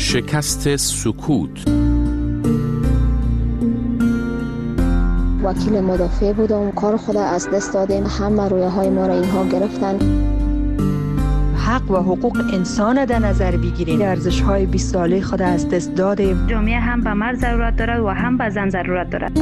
شکست سکوت. وکیل مدافع بودم، کار خود از دست دادیم، همه رویاهای ما را اینها گرفتن. حق و حقوق انسان در نظر بگیریم، ارزش‌های 20 ساله خود از دست دادیم. جامعه هم به مرد ضرورت دارد و هم به زن ضرورت دارد.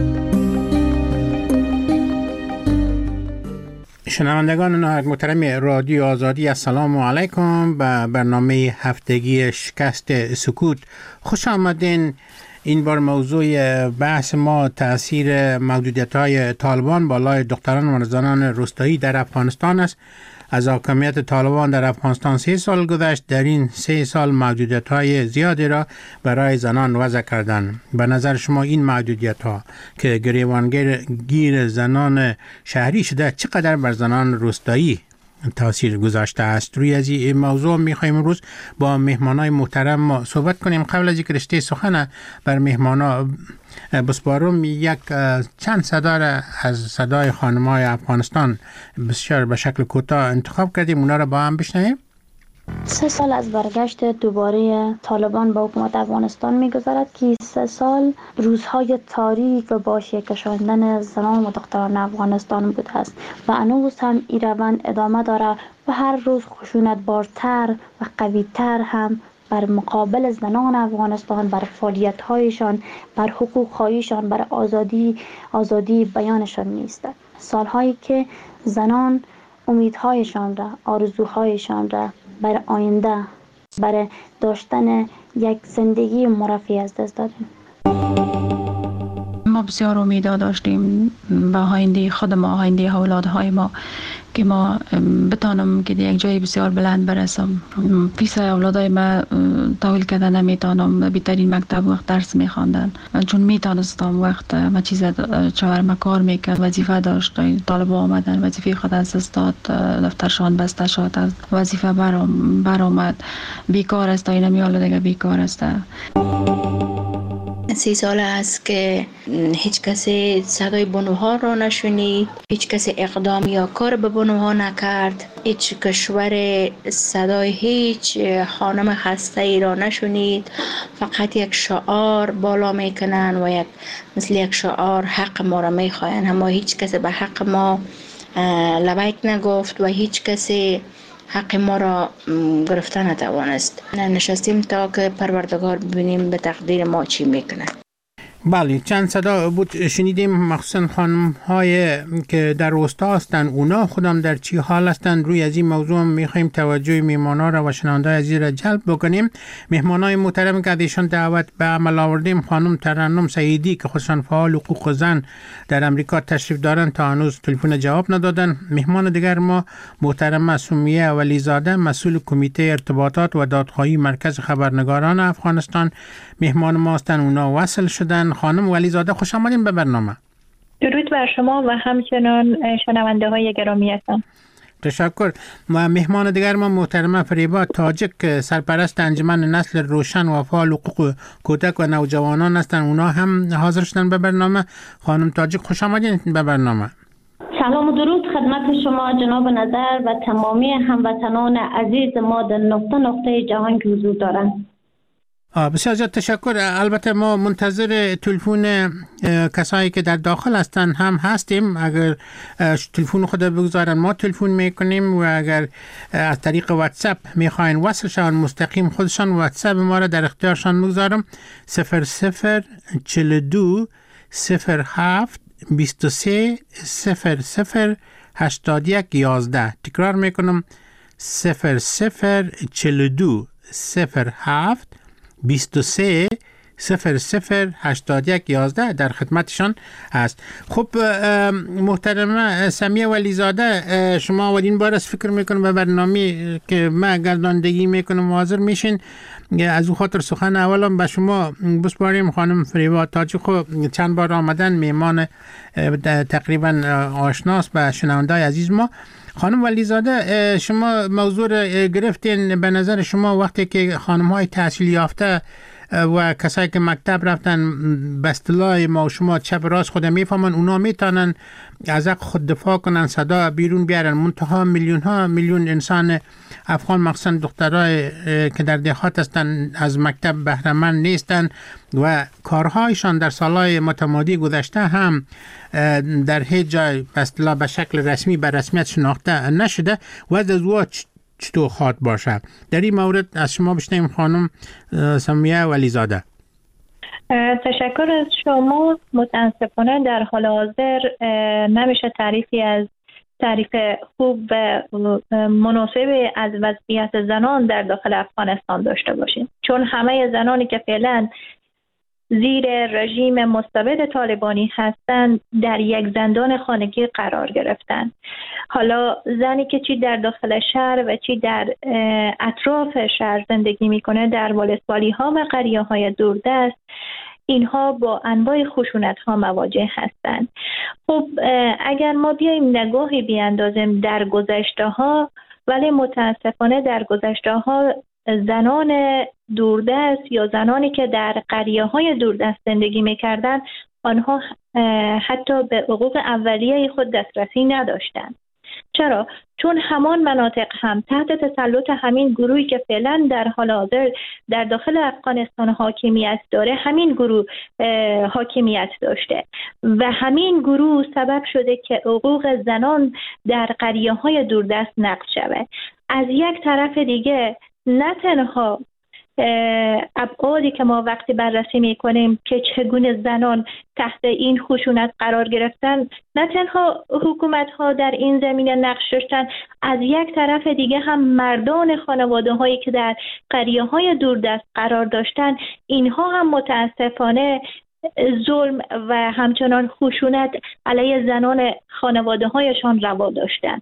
شنوندگان نهایت محترم رادیو آزادی، السلام علیکم. به برنامه هفتگی شکست سکوت خوش آمدین. این بار موضوع بحث ما تأثیر محدودیت‌های طالبان بالای دختران و زنان روستایی در افغانستان است. از حاکمیت طالبان در افغانستان 3 سال گذشت. در این 3 سال محدودیت‌های زیادی را برای زنان وضع کردند. به نظر شما این محدودیت‌ها که گریبانگیر زنان شهری شده چقدر بر زنان روستایی تاثیر گذاشته است؟ روی از این موضوع می‌خوایم امروز با مهمانای محترم ما صحبت کنیم. قبل از اینکه رشته سخن بر مهمانا بسپارم، یک چند صدا را از صدای خانم‌های افغانستان بسیار به شکل کوتاه انتخاب کردیم، اونا را با هم بشنویم. 3 سال از برگشت دوباره طالبان به حکومت افغانستان می‌گذرد که 3 سال روزهای تاریک و با شکشاندن زنان و دختران افغانستان بوده است و هنوز هم این روند ادامه دارد و هر روز خشونت بارتر و قوی‌تر هم بر مقابل زنان افغانستان، بر فعالیت‌هایشان، بر حقوق‌هایشان، بر آزادی بیانشان می‌ایستد. سال‌هایی که زنان امیدهایشان را، آرزوهایشان را بر آینده، برای داشتن یک زندگی مرفه از دست دادیم. ما بسیار امیدها داشتیم به آینده خود ما، آینده اولادهای ما، که ما بتانم که یک جای بسیار بلند برسم. پیش اولادای ما تحویل کردن نمیتونم، بهترین مکتب وقت درس میخواندن، چون میتونستم وقت ما چیز چهارم کار میکرد، وظیفه داشت، طالبا آمدن وظیفه خود از دست داد، دفترشان بسته شد، از وظیفه برآمد، بیکار است، این میال دیگه بیکار است. 3 سال است که هیچ کسی صدای بانوها را نشنید، هیچ کسی اقدام یا کار به بانوها نکرد، هیچ کشور صدای هیچ خانم خسته ای را نشنید. فقط یک شعار بالا میکنن و مثل یک شعار حق ما را میخواین، اما هیچ کسی به حق ما لبیک نگفت و هیچ کسی حق ما را گرفته نتوانست. نشستیم تا که پروردگار ببینیم به تقدیر ما چی میکنه. بله، چند صدا بود شنیدیم، مخصوصا خانم های که در روستا هستن، اونا خودم در چی حال هستن. روی از این موضوع میخوایم توجه میهمانا را و شنوندای عزیز را جلب بکنیم. مهمانای محترم که ازشان دعوت به عمل آوردیم، خانم ترنم سعیدی که خودشان فعال حقوق زن در امریکا تشریف دارن، تا هنوز تلفن جواب ندادن. مهمان دیگر ما محترم سمیه ولیزاده، مسئول کمیته ارتباطات و دادخواهی مرکز خبرنگاران افغانستان مهمان ما هستند، اونا وصل شدن. خانم ولیزاده خوش آمدین به برنامه. درود بر شما و همچنان شنونده های گرامی هستم. تشکر. مهمان دیگر ما محترمه فریبا تاجک، سرپرست انجمن نسل روشن و فعال حقوق کودک و نوجوانان هستند، اونا هم حاضر شدن به برنامه. خانم تاجک خوش آمدین به برنامه. سلام و درود خدمت شما جناب نظر و تمامی هموطنان عزیز ما در نقطه جهان که حضور دارند. بسیار زیاد تشکر. البته ما منتظر تلفن کسایی که در داخل هستن هم هستیم. اگر تلفن خود بگذارن ما تلفن میکنیم و اگر از طریق واتساپ میخواین وصل شون مستقیم خودشان واتساپ ما را در اختیارشان بگذارم. 0042 07 23 00 81 11. تکرار میکنم 0042 07 23 00 81 11 در خدمتشان است. خب محترمه سمیه ولیزاده، شما اولین بار از فکر میکنم به برنامه که من گرداندگی میکنم حاضر میشین. از او خاطر سخن اولم به شما بسپاریم. خانم فریبا تاجک چند بار آمدن، میمان تقریبا آشناست به شنوندای عزیز ما. خانم ولیزاده، شما موضوع گرفتین. به نظر شما وقتی که خانم‌های تحصیل یافته و کسایی که مکتب رفتن به اصطلاح ما و شما چپ راست خود میفهمن، اونا میتونن از حق خود دفاع کنن، صدا بیرون بیارن. منتها میلیون انسان افغان مخصوصا دخترای که در دهات هستن از مکتب بهره مند نیستن و کارهایشان در سالهای متمادی گذشته هم در هیچ جای به اصطلاح به شکل رسمی به رسمیت شناخته نشده و از چطور خواهد باشه. در این مورد از شما بشنویم خانم سمیه ولیزاده. تشکر از شما. متاسفانه در حال حاضر نمیشه تعریف خوب و مناسب از وضعیت زنان در داخل افغانستان داشته باشیم، چون همه زنانی که فعلا زیر رژیم مستبد طالبانی هستند در یک زندان خانگی قرار گرفتن. حالا زنی که چی در داخل شهر و چی در اطراف شهر زندگی میکنه در ولسوالی ها و قریه های دوردست، اینها با انواع خشونت ها مواجه هستند. خب اگر ما بیاییم نگاهی بیاندازیم در گذشته ها، ولی متاسفانه در گذشته ها زنان دوردست یا زنانی که در قریه های دوردست زندگی میکردند، آنها حتی به حقوق اولیه خود دسترسی نداشتند. چرا؟ چون همان مناطق هم تحت تسلط همین گروهی که فعلا در حال حاضر در داخل افغانستان حاکمیت داره، همین گروه حاکمیت داشته و همین گروه سبب شده که حقوق زنان در قریه های دوردست نقض شود. از یک طرف دیگه نه تنها ابعادی که ما وقتی بررسی میکنیم که چگونه زنان تحت این خشونت قرار گرفتن، نه تنها حکومت ها در این زمینه نقش داشتن، از یک طرف دیگه هم مردان خانواده هایی که در قریه های دوردست قرار داشتن، اینها هم متاسفانه ظلم و همچنان خشونت علیه زنان خانواده هایشان روا داشتن.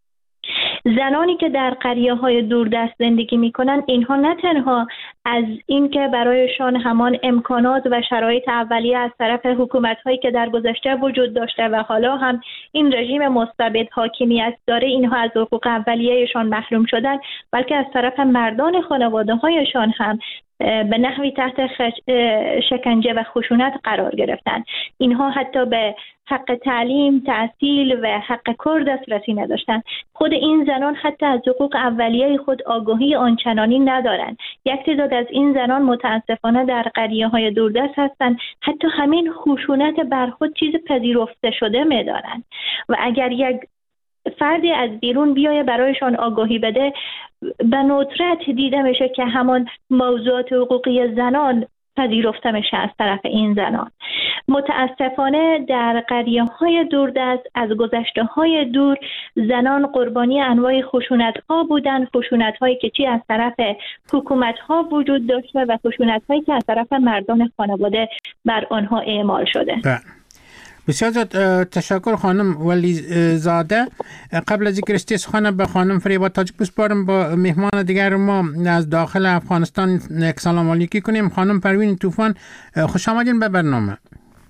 زنانی که در قریه های دوردست زندگی می کنند، اینها نه تنها از اینکه برایشان همان امکانات و شرایط اولیه از طرف حکومت هایی که در گذشته وجود داشته و حالا هم این رژیم مستبد حاکمیت داره، اینها از حقوق اولیهشان محروم شدن، بلکه از طرف مردان خانواده هایشان هم به نحوی تحت شکنجه و خشونت قرار گرفتن. اینها حتی به حق تعلیم، تحصیل و حق کار دسترسی نداشتن. خود این زنان حتی از حقوق اولیه خود آگاهی آنچنانی ندارند. یک تعداد از این زنان متاسفانه در قریه های دوردست هستند، حتی همین خشونت بر خود چیز پذیرفته شده می‌دانند و اگر یک فردی از بیرون بیایه برایشان آگاهی بده، به ندرت دیده میشه که همان موضوعات حقوقی زنان پذیرفته میشه از طرف این زنان. متاسفانه در قریه های دوردست از گذشته های دور زنان قربانی انواع خشونت ها بودن، خشونت هایی که چی از طرف حکومت ها وجود داشته و خشونت هایی که از طرف مردان خانواده بر آنها اعمال شده. بسیار زیاد تشکر خانم ولیزاده. قبل از اینکه رشته سخن به خانم فریبا تاجک بسپارم، با مهمان دیگر ما از داخل افغانستان یک سلام علیکی کنیم. خانم پروین طوفان، خوش آمدین به برنامه.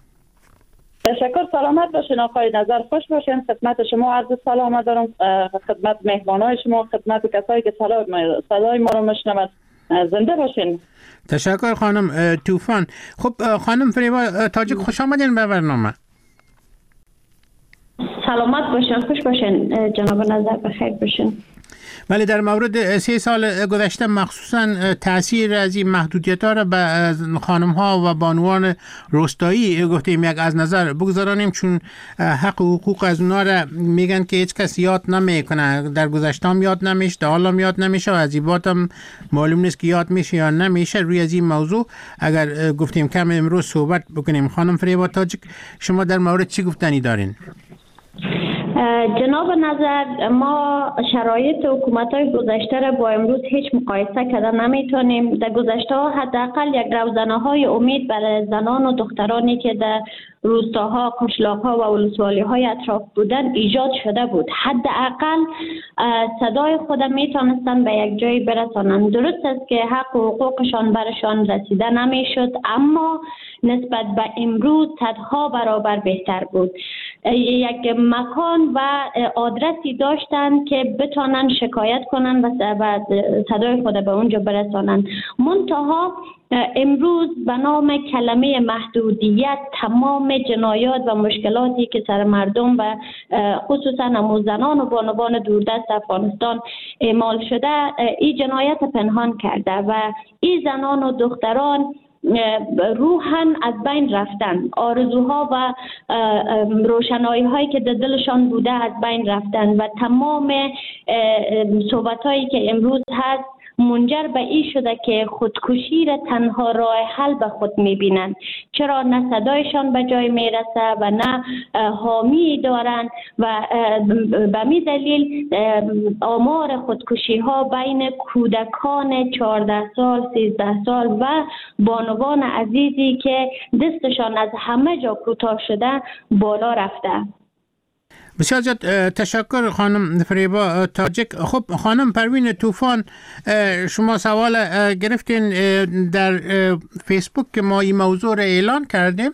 تشکر، سلامت باشین آقای نظر، خوش باشین. خدمت شما عرض سلام دارم، خدمت مهمانای شما، خدمت کسایی که صدای ما رو میشنوند. زنده باشین. تشکر خانم طوفان. خب خانم فریبا تاجک، خوش آمدین به برنامه. سلامت باشین، خوش باشین جناب نظر، بخیر باشین. ولی در مورد 3 سال گذشته مخصوصا تاثیر از این محدودیت ها را به خانم ها و بانوان روستایی گفتیم یک از نظر بگذارانیم، چون حق و حقوق از اونا را میگن که هیچ کس یاد نمیکنه. در گذشته هم یاد نمیشه، در حال هم یاد نمیشه و از این بات هم معلوم نیست که یاد میشه یا نمیشه. روی از این موضوع اگر گفتیم کم امروز صحبت بکنیم. خانم فریبا تاجک، شما در مورد چی گفتنی دارین؟ جناب نظر، ما شرایط حکومت‌های گذشته را با امروز هیچ مقایسه کردن نمیتونیم. در گذشته ها حداقل یک روزنه‌های امید برای زنان و دخترانی که در روستاها، قشلاق‌ها و ولسوالی‌های اطراف بودن ایجاد شده بود. حداقل صدای خود میتونستن به یک جایی برسانند. درست است که حق و حقوقشان برشان رسیده نمیشد، اما نسبت به امروز صدها برابر بهتر بود. یک مکان و آدرسی داشتن که بتونن شکایت کنن و صدای خود به اونجا برسانن. منتها امروز به نام کلمه محدودیت تمام جنایات و مشکلاتی که سر مردم و خصوصا همون زنان و بانوان دوردست افغانستان اعمال شده این جنایت پنهان کرده و این زنان و دختران روحاً از بین رفتن، آرزوها و روشنایی هایی که در دلشان بوده از بین رفتن و تمام صحبت هایی که امروز هست منجر به این شده که خودکشی را تنها راه حل به خود میبینند. چرا نه صدایشان به جای میرسه و نه حامی دارند و به می دلیل آمار خودکشی ها بین کودکان 14 سال 13 سال و بانوان عزیزی که دستشان از همه جا کوتاه شده بالا رفته. بسیار زیاد تشکر خانم فریبا تاجک. خب خانم پروین طوفان، شما سوال گرفتین در فیسبوک که ما این موضوع را اعلان کردیم.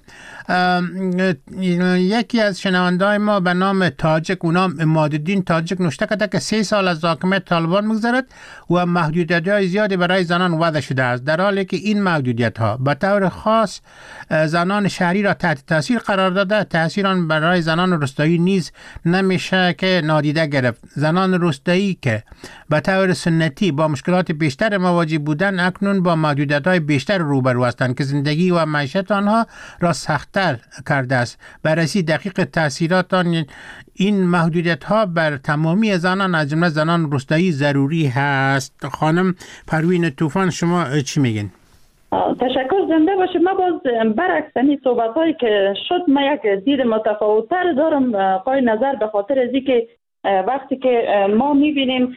یکی از شنونده‌های ما به نام تاجک، اونام امادالدین تاجک، نوشته کرده که 3 سال از حاکمیت طالبان می‌گذرد و محدودیت‌های زیادی برای زنان وضع شده است، در حالی که این محدودیت‌ها به طور خاص زنان شهری را تحت تاثیر قرار داده. تاثیر آن برای زنان روستایی نیز نمیشه که نادیده گرفت. زنان روستایی که به طور سنتی با مشکلات بیشتر مواجه بودند اکنون با محدودیت‌های بیشتر روبرو هستند که زندگی و معیشت آنها را سخت‌تر کرده است. بررسی دقیق تاثیرات این محدودیت‌ها بر تمامی زنان از جمله زنان روستایی ضروری هست. خانم پروین طوفان، شما چی میگین؟ تشکر، زنده باشه. ما باز برعکس این صحبت‌هایی که شد، ما یک دید متفاوت‌تر دارم قای نظر، به خاطر از اینکه وقتی که ما می‌بینیم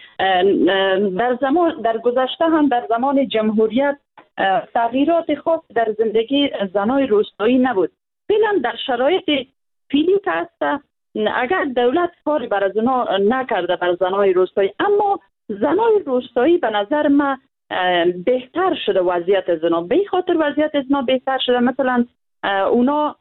در گذشته هم در زمان جمهوریت تغییرات خاص در زندگی زنای روستایی نبود. فعلا در شرایط فعلی که هست، اگر دولت کاری بر زنا نکرده بر زنای روستایی، اما زنای روستایی به نظر من بهتر شده وضعیت زنا. به این خاطر وضعیت زنا بهتر شده، مثلا اونا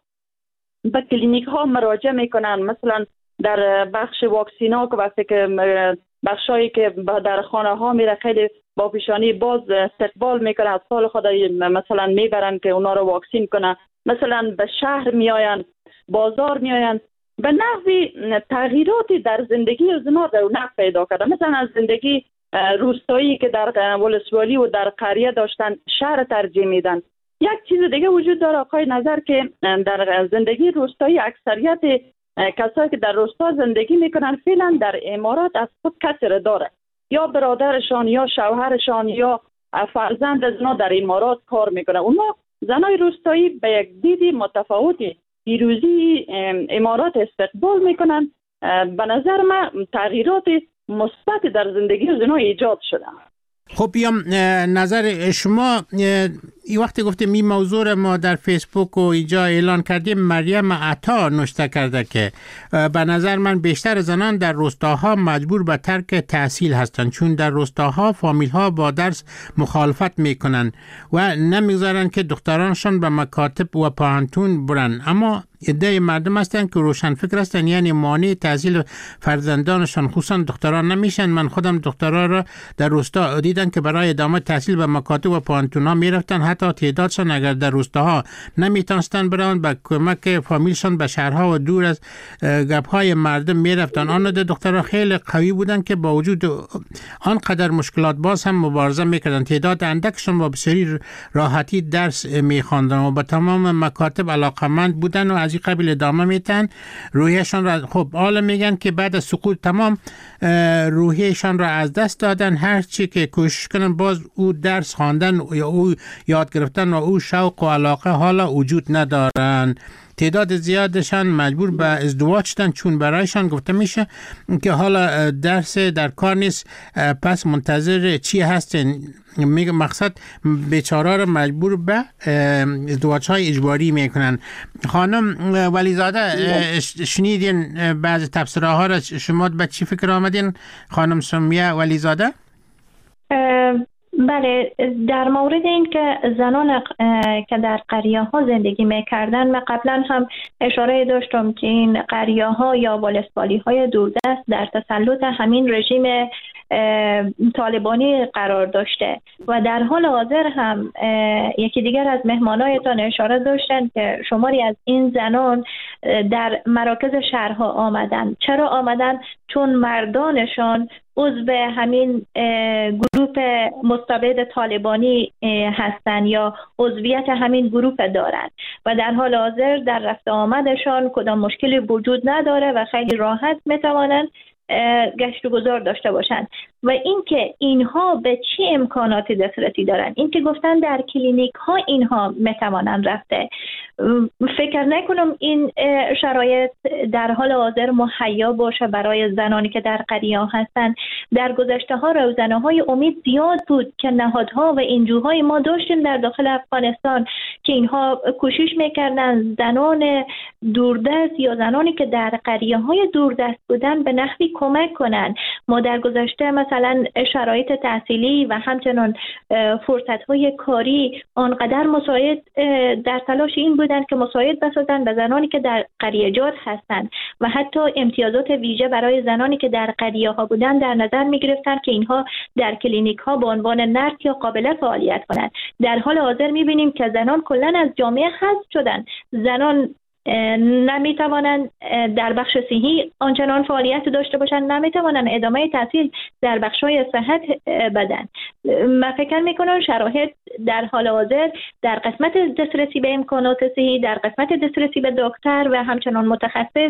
به کلینیک ها مراجعه میکنن، مثلا در بخش واکسین ها که وقتی که بخشایی که در خانه ها میره خیلی با پیشانی باز استقبال میکنن، اطفال خود مثلا میبرن که اونا رو واکسین کنن، مثلا به شهر میآین، بازار میآین، به نحوی تغییراتی در زندگی زنا رونق پیدا کرده. مثلا از زندگی روستایی که در ولسوالی و در قریه داشتن شهر ترجیح میدن. یک چیز دیگه وجود داره آقای نظر، که در زندگی روستایی اکثریت کسایی که در روستا زندگی میکنن فعلا در امارات از خود کسی را داره، یا برادرشان یا شوهرشان یا فرزند زنا در امارات کار میکنن. اونا زنای روستایی به یک دیدی متفاوتی پیروزی امارات استقبال میکنن. به نظر من تغییرات مثبت در زندگی زنا ایجاد شده. خب بیام نظر شما. این وقتی گفتیم این موضوع ما در فیسبوک و اینجا اعلان کردیم، مریم عطا نوشته کرده که به نظر من بیشتر زنان در روستاها مجبور به ترک تحصیل هستند، چون در روستاها فامیل‌ها با درس مخالفت میکنن و نمیگذارن که دخترانشان به مکاتب و پانتون برن. اما عده مردم هستند که روشن فکر هستند، یعنی مانع تحصیل فرزندانشان خصوصا دختران نمیشن. من خودم دخترها را در روستا دیدم که برای ادامه تحصیل به مکاتب و پانتون ها میرفتن، حتی تعدادشان اگر در روستاها نمیتونستن برن به کمک فامیلشان به شهرها و دور از گپهای مردم میرفتن. آن دخترها خیلی قوی بودن که با وجود آنقدر مشکلات باز هم مبارزه میکردن. تعداد اندکشان با بسیاری راحتی درس میخواندن و به تمام مکاتب علاقمند بودن و از این قبیل ادامه میتن. روحیشان را خب حالا میگن که بعد از سقوط تمام روحیشان را از دست دادن. هر چی که کوشش کنن باز او درس خواندن یا او یاد گرفتن و او شوق و علاقه حالا وجود ندارن. تعداد زیادشان مجبور به ازدواج شدن چون برایشان گفته میشه که حالا درس در کار نیست، پس منتظر چی هستن. میگه مقصد بیچاره را مجبور به ازدواج های اجباری میکنن. خانم ولیزاده، شنیدین بعض تفسیرها ها را، شما به چی فکر آمدین خانم سمیه ولیزاده؟ بله، در مورد این که زنان که در قریه ها زندگی میکردن، من قبلا هم اشاره داشتم که این قریه ها یا ولسوالی های دوردست در تسلط همین رژیم طالبانی قرار داشته و در حال حاضر هم یکی دیگر از مهمانایتان اشاره داشتن که شماری از این زنان در مراکز شهرها آمدن. چرا آمدن؟ چون مردانشان عضو همین گروپ مستبد طالبانی هستند یا عضویت همین گروپ دارند و در حال حاضر در رفت آمدشان کدام مشکلی وجود نداره و خیلی راحت میتوانند گشت و گذار داشته باشند. و اینکه اینها به چه امکاناتی دسترسی دارند، اینکه گفتن در کلینیک ها اینها میتوانند رفته، فکر نکنم این شرایط در حال حاضر مهیا باشه برای زنانی که در قریه هستند. در گذشته ها روزنه های امید زیاد بود که نهادها و انجوهای ما داشتیم در داخل افغانستان که اینها کوشش میکردن زنان دوردست یا زنانی که در قریه های دوردست بودن به نحوی کمک کنند. ما در گذشته مثلا شرایط تحصیلی و همچنان فرصت‌های کاری آنقدر مساعد در تلاش این بودند که مساعد بسازند به زنانی که در قریه‌جات هستند و حتی امتیازات ویژه برای زنانی که در قریه‌ها بودند در نظر می‌گرفتند که اینها در کلینیک‌ها به عنوان نرس یا قابله فعالیت کنند. در حال حاضر می‌بینیم که زنان کلاً از جامعه حذف شدند. زنان نمیتوانند در بخش صحی آنچنان فعالیت داشته باشند، نمیتوانند ادامه تحصیل در بخش‌های صحت بدن. من فکر میکنم شرایط در حال حاضر در قسمت دسترسی به امکانات صحی، در قسمت دسترسی به دکتر و همچنان متخصص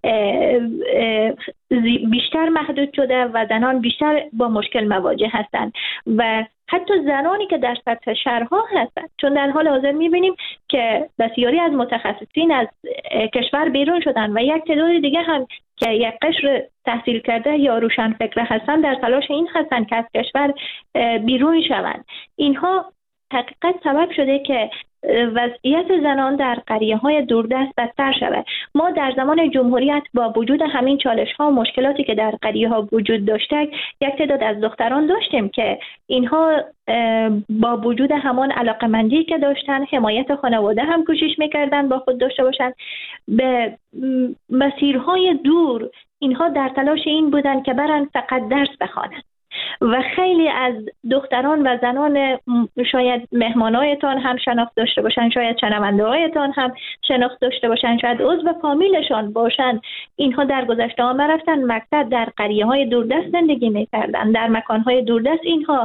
بیشتر محدود شده و زنان بیشتر با مشکل مواجه هستند و حتی زنانی که در سطح شهرها هستند، چون در حال حاضر می‌بینیم که بسیاری از متخصصین از کشور بیرون شدن و یک تعداد دیگه هم که یک قشر تحصیل کرده یا روشنفکر هستند در تلاش این هستند که از کشور بیرون شوند. اینها حقیقت سبب شده که وضعیت زنان در قریه‌های دوردست بدتر شود. ما در زمان جمهوریت با وجود همین چالش‌ها و مشکلاتی که در قریه‌ها وجود داشته، یک تعداد از دختران داشتیم که اینها با وجود همان علاقمندی که داشتن، حمایت خانواده هم کوشش می‌کردن با خود داشته باشند. به مسیرهای دور اینها در تلاش این بودن که برن فقط درس بخوانند. و خیلی از دختران و زنان شاید مهمانایتان هم شناخت داشته باشن، شاید شنونده‌هایتان هم شناخت داشته باشن، شاید عضو فامیلشان باشن، اینها در گذشته ها رفتن مکتب، در قریه‌های دوردست زندگی می‌کردن، در مکان‌های دوردست اینها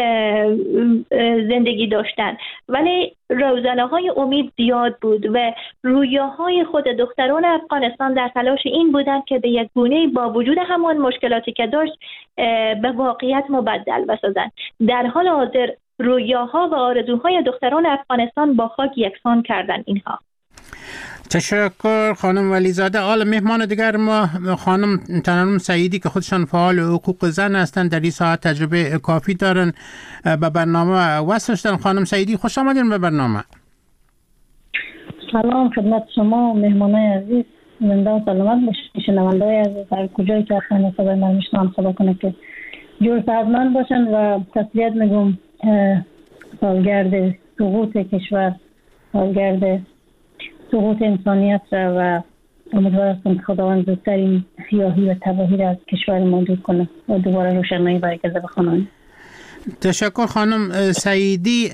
زندگی داشتن، ولی روزنه‌های امید زیاد بود و رویاهای خود دختران افغانستان در تلاش این بودند که به یک گونه‌ای با وجود همان مشکلاتی که داشت به واقعیت مبدل بسازند. در حال حاضر رویاها و آرزوهای دختران افغانستان با خاک یکسان کردن اینها. تشکر خانم ولیزاده. حالا مهمان دیگر ما خانم ترنم سعیدی که خودشان فعال حقوق زن هستند، در این ساعت تجربه کافی دارن، به برنامه وصل شدن. خانم سعیدی خوش آمدین به برنامه. سلام خدمت شما مهمانای عزیز، زنده و سلامت باشید. شنونده‌های عزیز هر کجایی که هستن صدای من میشنوم خدا کنه که جور سازمان باشن و تسلیت میگم سالگرد سقوط کشور، سالگرد سقوط انسانیت و امیدوار هستم که خداوند زودترین سیاهی و تباهی را از کشور ما دور کنه و دوباره روشنایی برگرده به خانواده. تشکر خانم سعیدی.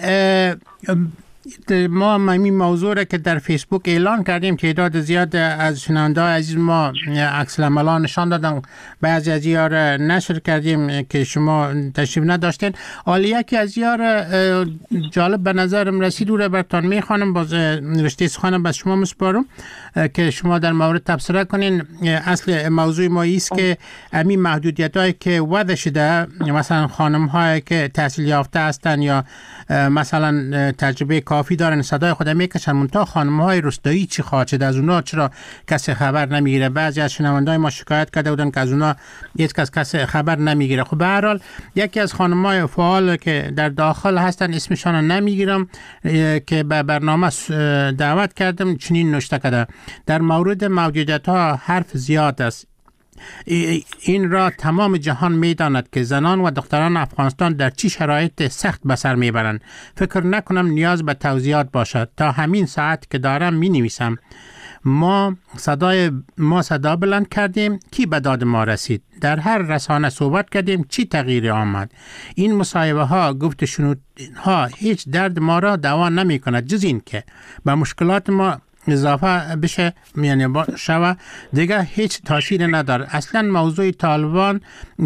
ما این موضوع را که در فیسبوک اعلان کردیم که تعداد زیاد از شنونده‌های عزیز ما عکس العمل نشان دادن، بعضی از اینا را نشر کردیم که شما تشریف نداشتین. حالا یکی از اینا را جالب به نظرم رسید و را براتون میخوانم، باز رشته سخنم به شما مسپارم که شما در مورد تبصره کنین. اصل موضوع ما است که همین محدودیت‌هایی که وضع شده، مثلا خانم‌هایی که تحصیل یافته هستن یا مثلا تجربه کافی دارن صدای خود میکشن، منتها خانم‌های روستایی چی خواهد شد از اونا؟ چرا کسی خبر نمیگیره؟ بعضی از شنونده‌های ما شکایت کرده بودن که از اونا هیچ کس خبر نمیگیره. خب به هر حال یکی از خانم‌های فعال که در داخل هستن، اسمشان نمیگیرم، که به برنامه دعوت کردم، چنین نوشته کرده: در مورد موجودیت‌ها حرف زیاد است. این را تمام جهان می‌داند که زنان و دختران افغانستان در چه شرایط سخت به سر میبرند. فکر نکنم نیاز به توضیحات باشد. تا همین ساعت که دارم می‌نویسم ما صدا بلند کردیم، کی به داد ما رسید؟ در هر رسانه صحبت کردیم، چی تغییری آمد؟ این مصاحبه ها، گفت شنود ها هیچ درد ما را دوا نمی کند، جز این که به مشکلات ما اضافه بشه، یعنی شوه دیگه هیچ تاثیر نداره. اصلا موضوع طالبان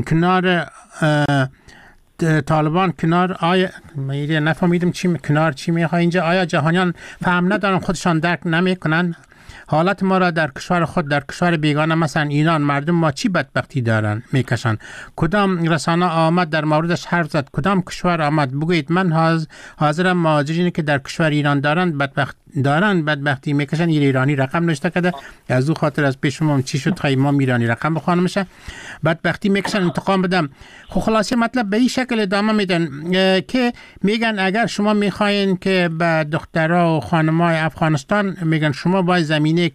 کنار آیا نفهمیدم چی میخواه اینجا. آیا جهانیان فهم ندارن، خودشان درک نمیکنن حالت ما را در کشور خود، در کشور بیگانه مثلا ایران مردم ما چی بدبختی دارن میکشن؟ کدام رسانه آمد در موردش حرف زد؟ کدام کشور آمد بگویید من حاضرم مهاجرینی که در کشور ایران دارن بدبختی میکشن، ایرانی رقم نوشته کرده، از او خاطر از پیش ما چی شد خیلی ما ایرانی رقم بخوانم میشه، بدبختی میکشن انتقام بدم. خب خلاصه مطلب به این شکل ادامه میدن که میگن اگر شما میخواین که به دخترها و خانمای افغانستان، میگن شما باید زمینه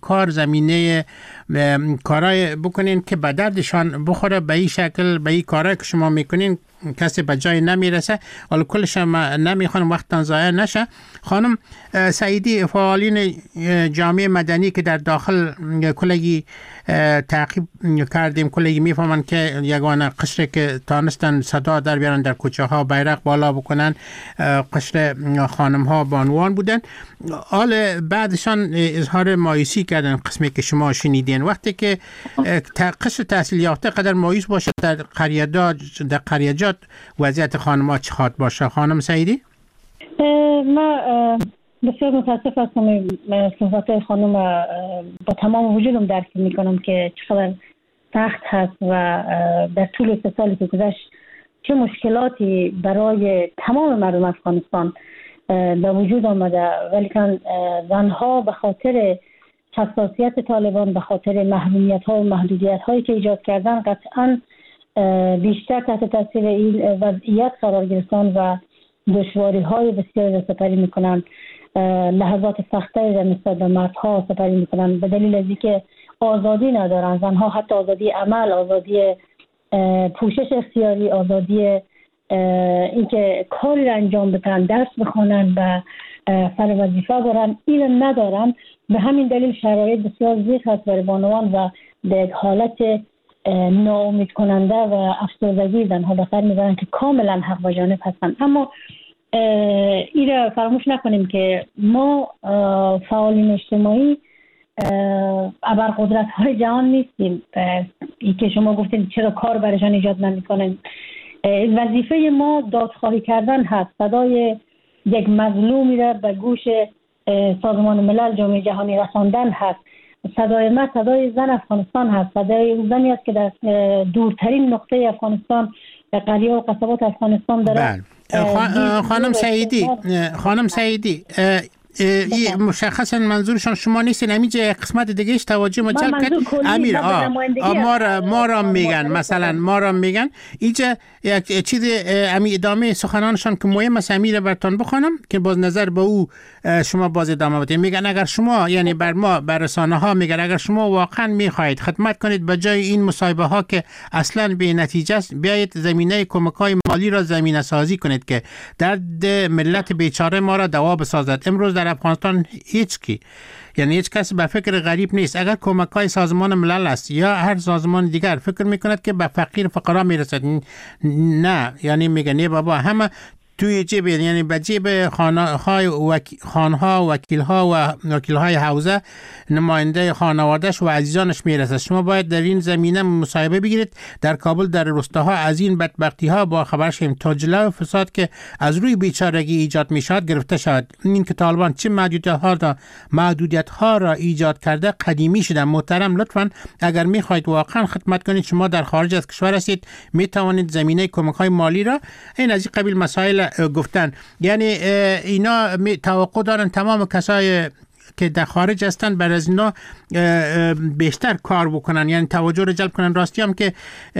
کارای بکنین که به دردشان بخوره. به این شکل به این کارای که شما میکنین کسی به جای نمیرسه. حالا کلش نمیخوام وقتتان ضایع نشه. خانم سعیدی، فعالین جامعه مدنی که در داخل کلگی تعقیب کردیم، کلگی میفهمن که یگانه قشر که تانستن صدا در بیارن در کوچه ها بیرق بالا بکنن، قشر خانم ها بانوان بودن. حال بعدشان اظهار مایوسی کردن، قسمی که شما شنیدین. وقتی که قشر تحصیل یافته قدر مایوس باشه در قریجات وضعیت خانم ها چه خواهد باشه؟ خانم سعیدی؟ ما بسیار متاسف هستم صحبت خانم با تمام وجودم درک میکنم که چقدر سخت هست و در طول 3 سالی که گذشت چه مشکلاتی برای تمام مردم افغانستان به وجود آمده. ولیکن زنها به خاطر حساسیت طالبان، به خاطر محرومیت ها و محدودیت هایی که ایجاد کردن، قطعا بیشتر تحت تاثیر این وضعیت قرار گرفتن و دشواری های بسیار سپری میکنن، لحظات سختری در نسبت به مردها سپری میکنن به دلیل از اینکه آزادی ندارن. زنها حتی آزادی عمل، آزادی پوشش اختیاری، آزادی اینکه کاری را انجام بدن، درس بخونن و سر وظیفه برن، این ندارن. به همین دلیل شرایط بسیار زیست هست برای بانوان و به حالت ناامید کننده و افسردگی زنها به سر میبرن که کاملا حق و جانب هستن. اما این را فراموش نکنیم که ما فعالین اجتماعی ابرقدرت های جهان نیستیم. این که شما گفتید چرا کار برایشان ایجاد نمیکنن، وظیفه ما دادخواهی کردن هست، صدای یک مظلومی را به گوش سازمان ملل، جامعه جهانی رساندن هست. صدای ما صدای زن افغانستان هست، صدای زنی است که در دورترین نقطه افغانستان، قریه و قصبات افغانستان داره. خانم سعیدی مشخصا منظورشان شما نیستین، همینجا قسمت دیگه ایش توجه ما جلب کرد. امیر ما را میگن، مثلا ما را میگن اینجا یک چیز امی ادامه سخنانشان که مهم است، امیر براتون بخوانم که باز نظر به او شما باز ادامه بدید. میگن اگر شما، یعنی بر ما، بر رسانه ها میگن اگر شما واقعا میخواهید خدمت کنید به جای این مصاحبه ها که اصلا به نتیجه است، بیایید زمینه کمک های مالی را زمینه سازی کنید که درد ملت بیچاره ما را دوا بسازد. امروز در افغانستان هیچ کس به فکر غریب نیست. اگر کمک‌های سازمان ملل است یا هر سازمان دیگر فکر می‌کند که به فقیر فقرا میرسد، نه، یعنی میگن نه بابا، همه توی جیب، یعنی به جیب خانها، وکیل‌ها و وکیل‌های حوزه، نماینده خانواده‌اش و عزیزانش میرسد. شما باید در این زمینه مصاحبه بگیرید. در کابل، در روستاها از این بدبختی‌ها با خبر شیم تا جلو فساد که از روی بیچارگی ایجاد میشود گرفته شود. این که طالبان چه محدودیت‌ها را ایجاد کرده قدیمی شده. محترم، لطفاً اگر می‌خواید واقعاً خدمت کنید، شما در خارج از کشور هستید، می‌توانید زمینه کمک‌های مالی را این از این قبیل مسائل گفتن. یعنی اینا توقع دارن تمام کسای که در خارج هستن بر از اینا بیشتر کار بکنن، یعنی توجه رو جلب کنن. راستی هم که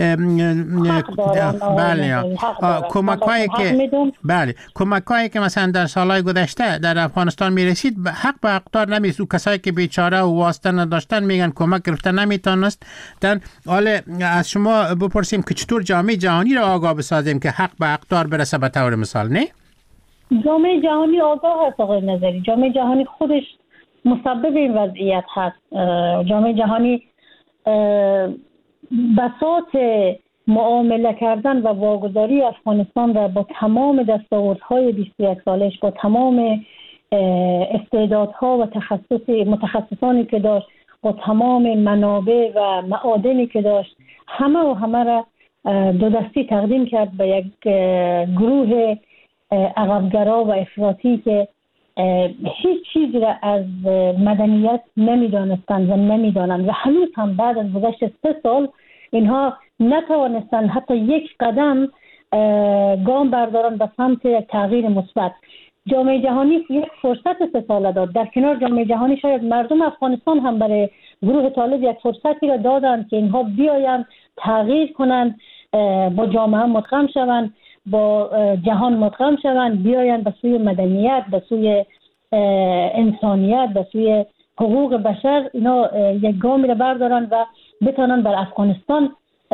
کمک‌هایی که مثلا در سالهای گذشته در افغانستان میرسید حق به حقدار نمیرسید. او کسایی که بیچاره و واسطه نداشتن میگن کمک گرفتن نمیتونست. حالا از شما بپرسیم که چطور جامعه جهانی را آگاه بسازیم که حق به حقدار برسه به طور مثال؟ نه، جامعه جهانی آگاه هست آقای نظری. جامعه جهانی خودش مسبب این وضعیت هست. جامعه جهانی بساط معامله کردن و واگذاری افغانستان را با تمام دستاوردهای 21 سالش، با تمام استعدادها و متخصصانی که داشت، با تمام منابع و معادنی که داشت، همه را دو دستی تقدیم کرد به یک گروه عقبگرا و افراطی که هیچ چیزی را از مدنیت نمیدانستند و نمیدانند و هنوز هم بعد از گذشت 3 سال اینها نتوانستند حتی یک قدم گام بردارند به سمت یک تغییر مثبت. جامعه جهانی یک فرصت 3 ساله داد. در کنار جامعه جهانی شاید مردم افغانستان هم برای گروه طالب یک فرصتی را دادند که اینها بیایند تغییر کنند، با جامعه مدغم شوند، با جهان مدغم شوند، بیایند به سوی مدنیت، به سوی انسانیت، به سوی حقوق بشر اینا یک گامی را بردارند و بتونن بر افغانستان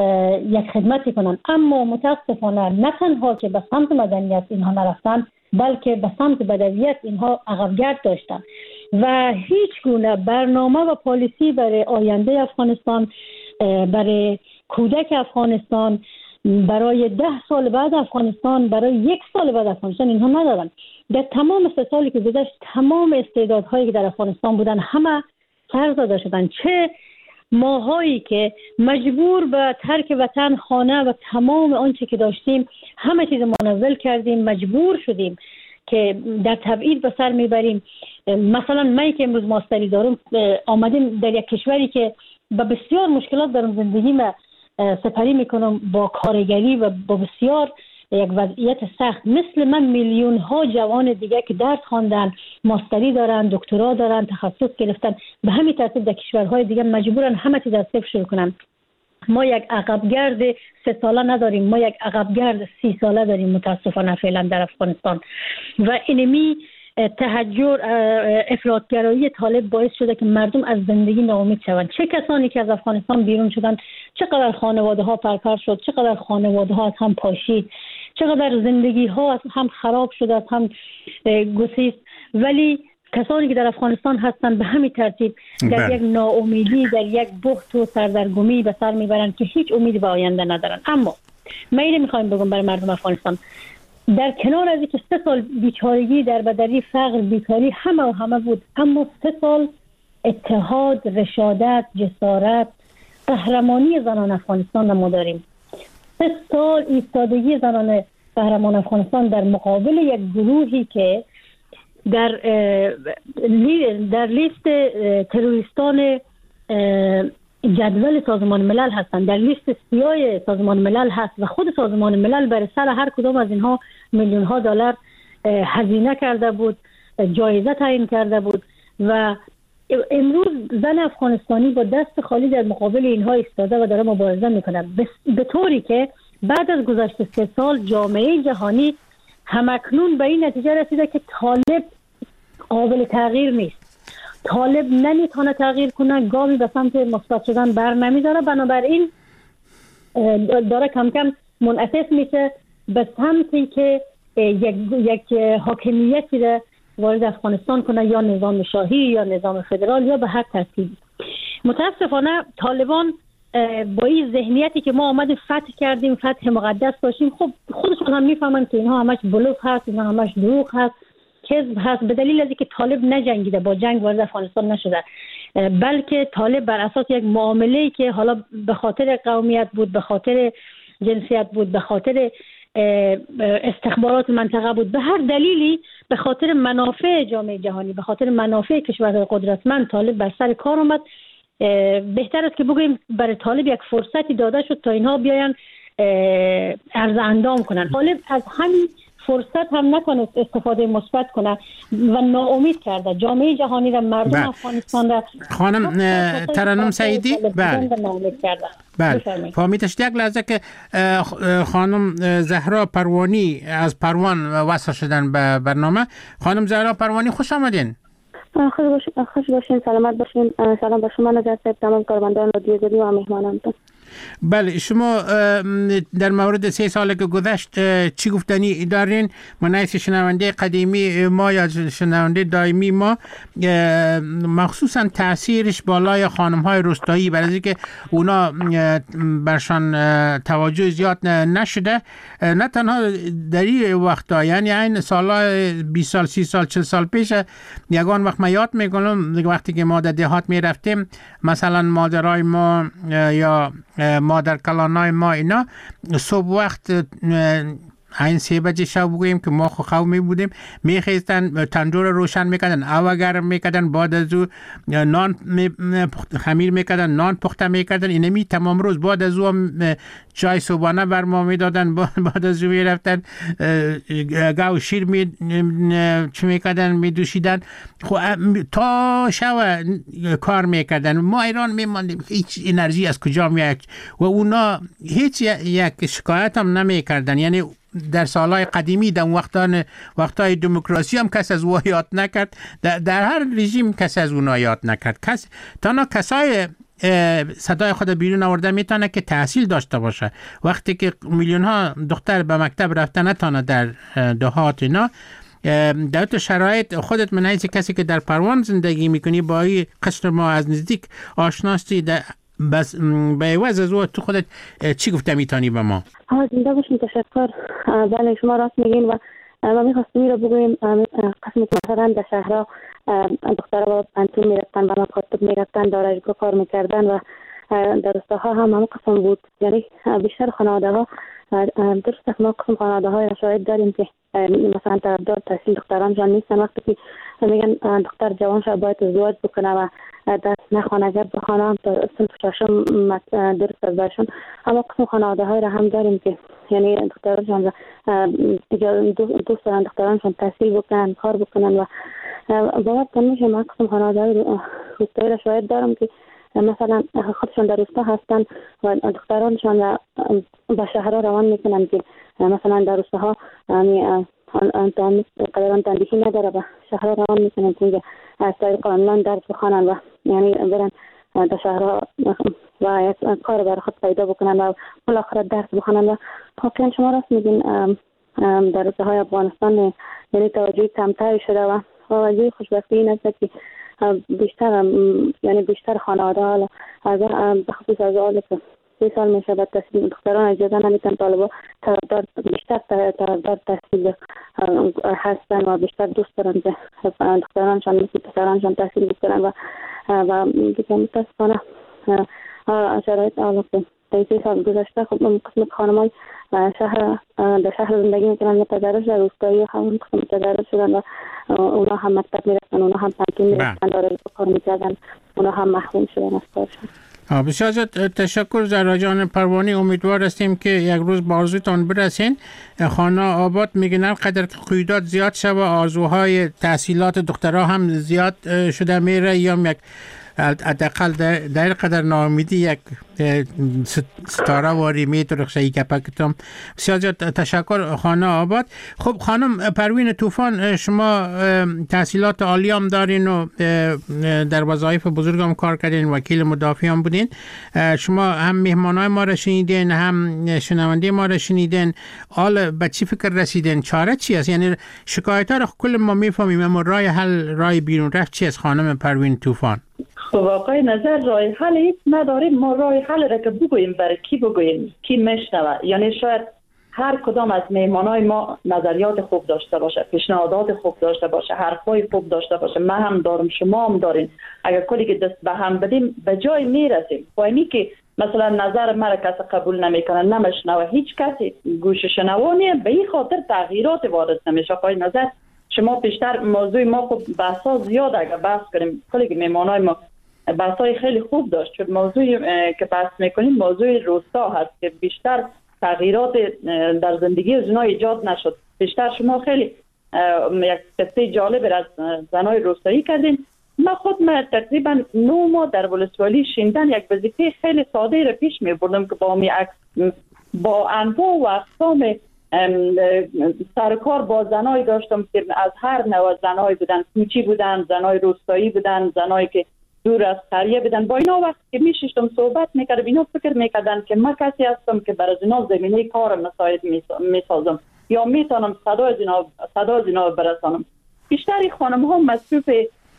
یک خدمتی کنن. اما متاسفانه نه تنها که به سمت مدنیت اینها نرفتن، بلکه به سمت بدویت اینها عقبگرد داشتن و هیچ گونه برنامه و پالیسی برای آینده افغانستان، برای کودک افغانستان، برای 10 سال بعد افغانستان، برای 1 سال بعد افغانستان اینها ندارن. در تمام 3 سالی که گذشت تمام استعدادهایی که در افغانستان بودن همه سر زده شدن. چه ماهایی که مجبور به ترک وطن، خانه و تمام آنچه که داشتیم همه چیز منزل کردیم، مجبور شدیم که در تبعید به سر میبریم. مثلا من که امروز ماستری دارم آمدیم در یک کشوری که با بسیار مشکلات دارم زندگی ما سپری میکنم، با کارگری و با بسیار یک وضعیت سخت. مثل من میلیون ها جوان دیگه که درس خواندن، ماستری دارن، دکترا دارن، تخصص گرفتن، به همین ترتیب در کشورهای دیگه مجبورن همه چیز از صفر شروع کنن. ما یک عقبگرد 3 ساله نداریم، ما یک عقبگرد 30 ساله داریم متاسفانه فعلا در افغانستان. و اینمی تهجر، افراطگرایی طالب باعث شده که مردم از زندگی ناامید شوند. چه کسانی که از افغانستان بیرون شدن، چقدر خانواده ها پرپر شد، چقدر خانواده ها از هم پاشید، چقدر زندگی ها از هم خراب شده، از هم گسیست. ولی کسانی که در افغانستان هستند به همین ترتیب در یک ناامیدی، در یک بحت و سردرگمی به سر میبرند که هیچ امیدی به آینده ندارن. اما من اینو میخوایم بگم برای مردم افغانستان، در کنار از اینکه 3 سال بیچارگی، دربدری، فقر، بیکاری همه بود، اما 3 سال اتحاد، رشادت، جسارت، قهرمانی زنان افغانستان ما داریم. 3 سال ایستادگی زنان قهرمان افغانستان در مقابل یک گروهی که در لیست تروریستان جدول سازمان ملل هستند، در لیست سیاه سازمان ملل هست و خود سازمان ملل برای سر هر کدام از اینها میلیون ها دلار هزینه کرده بود، جایزه تعیین کرده بود و امروز زن افغانستانی با دست خالی در مقابل اینها ایستاده و داره مبارزه میکنه، به طوری که بعد از گذشت 3 سال جامعه جهانی همکنون به این نتیجه رسیده که طالب قابل تغییر نیست. طالب نمیتونه تغییر کنه، گامی به سمت مثبت شدن بر نمیداره، بنابراین داره کم کم منعطف میشه به سمتی که یک حاکمیتی رو وارد افغانستان کنه، یا نظام شاهی یا نظام فدرال یا به هر ترتیبی. متاسفانه طالبان با این ذهنیتی که ما آمدیم فتح کردیم، فتح مقدس باشیم، خب خودشون هم میفهمن که اینها همش بلوف هست، اینها همش دروغ هست، کذب هست، به دلیل از اینکه طالب نجنگیده، با جنگ وارد افغانستان نشده، بلکه طالب بر اساس یک معامله‌ای که حالا به خاطر قومیت بود، به خاطر جنسیت بود، به خاطر استخبارات منطقه بود، به هر دلیلی، به خاطر منافع جامعه جهانی، به خاطر منافع کشورهای قدرتمند طالب بر سر کار اومد. بهتر است که بگوییم برای طالب یک فرصتی داده شد تا اینها بیاین عرض اندام کنن. طالب از همین فرصت هم نتونست استفاده مثبت کنه و ناامید کرده جامعه جهانی را، مردم افغانستان را. خانم ترنم سعیدی، بله فهمیدش یک لحظه که خانم زهرا پروانی از پروان وصل شدن به برنامه. خانم زهرا پروانی خوش آمدین. خوش باشین، سلامت باشین. سلام به شما نظر صاحب، تمام کارمندان رادیو زدی و مهمانانتون. بله، شما در مورد 3 سال که گذشت چی گفتنی دارین؟ منایس شنونده قدیمی ما یا شنونده دائمی ما، مخصوصا تاثیرش بالای خانم های روستایی، برای اینکه اونا برشان توجه زیاد نشده، نه تنها در این وقتا، یعنی این سالهای 20 سال 30 سال 40 سال پیش، یگان وقت من یاد میکنم وقتی که ما در دهات میرفتیم، مثلا مادرای ما یا مادر کلانای ما اینا صبح وقت این 3 بجه شب بگوییم که ما خواب می بودیم، میخیستن تندور روشن میکردن، آب گرم میکردن، بعد از او نان خمیر میکردن، نان پخته میکردن، اینمی تمام روز. بعد از او چای صبحانه بر ما میدادن، بعد از او میرفتن گاو شیر چی میکردن میدوشیدن، تا شب کار میکردن. ما ایران میماندیم هیچ انرژی از کجا میاد و اونا هیچ یک شکایت هم نمیکردن. یعنی در سالهای قدیمی، در وقتهای دموکراسی هم کس از او یاد نکرد، در هر رژیم کس از اونا یاد نکرد. تنها کسای صدای خود بیرون آورده میتونه که تحصیل داشته باشه. وقتی که میلیون ها دختر به مکتب رفته نتونه در دهات اینا، در تو شرایط خودت من حیث کسی که در پروان زندگی میکنی، با این قشر ما از نزدیک آشناستی، بس به عوض از او تو خودت چی گفته میتونی به ما؟ زنده باشین، تشکر. بله شما راست میگین و ما میخواستیم رو بگویم قسمی که مثلا در شهرها دخترها با پنتون میرفتن، با مکاتب میرفتن، دارجگاه کار میکردن و در روستاها هم همون قسم بود. یعنی بیشتر خانواده ها درست ما قسم خانواده های شاید داریم که مثلا طرفدار تحصیل دخترانشان نیستن. وقتی که میگن دختر جوان شد باید ازدواج بکنه و دست نخوانه اگر بخوانه تا صنف ششم درست از برشون. اما قسم خانواده های را هم داریم که یعنی دخترانشان دوست دارن دخترانشان تحصیل بکنن، کار بکنن و باورتان میشه من قسم خانواده های روستایی را شاید دارم که مثلا خودشان در روستا هستن و دخترانشان به شهرها روان میکنن که مثلا در روستاها قدران تندیشی نداره، به شهرها روان میکنن که از طریق آنلاین درس بخوانن و یعنی برن در شهرها و یک کار برای خود پیدا بکنن و بالاخره درس بخوانن. و واقعا شما راست میگین در روستاهای افغانستان یعنی توجه کمتری شده و توجه خوشبختی این است که بیشتر خانواده ها به خصوص از آل که 3 سال میشه بعد تحصیل دختران اجازه نمیتن، طالبا بیشتر طرفدار تحصیل هستن و بیشتر دوست دارن که دخترانشان مثل پسرانشان تحصیل بکنن و دیگه متاسفانه شرایط آلا که در 3 سال گذشته خب قسم خانمای در شهر زندگی میکنن متدرج، در روستایی هم قسم متدرج شدن و اونا هم مکتب میرفتن، اونا هم پنتون میرفتن، داره کار میکردن، اونا هم محروم شدن از کارشون. بسیار تشکر زهرا جان پروانی. امیدوار هستیم که یک روز با آرزوتان برسین. خانه آباد میگن هر قدر قیودات زیاد شد و آرزوهای تحصیلات دخترها هم زیاد شده میره، یا یک حداقل در قدر ناامیدی یک ستاره واری میترخشه ای کپکتم. بسیار تشکر خانه آباد. خب خانم پروین طوفان، شما تحصیلات عالی هم دارین و در وظایف بزرگ هم کار کردین، وکیل مدافع هم بودین. شما هم مهمانای ما را شنیدین، هم شنونده ما را شنیدین. حال به چی فکر رسیدین؟ چاره چی است؟ یعنی شکایت ها را کل ما میفهمیم، اما راه حل، راه بیرون رفت چی است خانم پروین طوفان؟ خب واقعی نظر راه حل هیچ نداریم. ما راه حل را که بگوییم برای کی بگوییم، کی میشنوه؟ یعنی شاید هر کدام از مهمانای ما نظریات خوب داشته باشه، پیشنهادات خوب داشته باشه، حرفای خوب داشته باشه، من هم دارم، شما هم دارین. اگر کلی که دست به هم بدیم به جای میرسیم. خواهی که مثلا نظر مرا کسی قبول نمیکنه، نمیشنوه، هیچ کسی گوش شنوانیه، به این خاطر تغییرات وارد نمیشه. خواهی نظر شما بیشتر موضوع ما خب بحثا زیاد اگر بحث کنیم، کلی که مهمانای ما بحثای خیلی خوب داشت، چون موضوعی که بحث میکنیم موضوع روستا هست که بیشتر تغییرات در زندگی از اونها ایجاد نشد. بیشتر شما خیلی یک قصه جالب از زنای روستایی کردین. من خود تقریبا 9 ماه در ولسوالی شیندن یک وظیفه خیلی ساده را پیش می بردم که با انواع و اقسام سرکار با زنای داشتم که از هر نوع زنای بودن، کوچی بودن، زنای روستایی بودن، زنایی که دور از قریه بدن. با اینا وقت که میشیشتم صحبت میکردم، اینا فکر میکردن که من کسی هستم که برای اینا زمینه کار مساعد میسازم یا میتونم صدا اینا برسانم. بیشتری خانم ها مصروف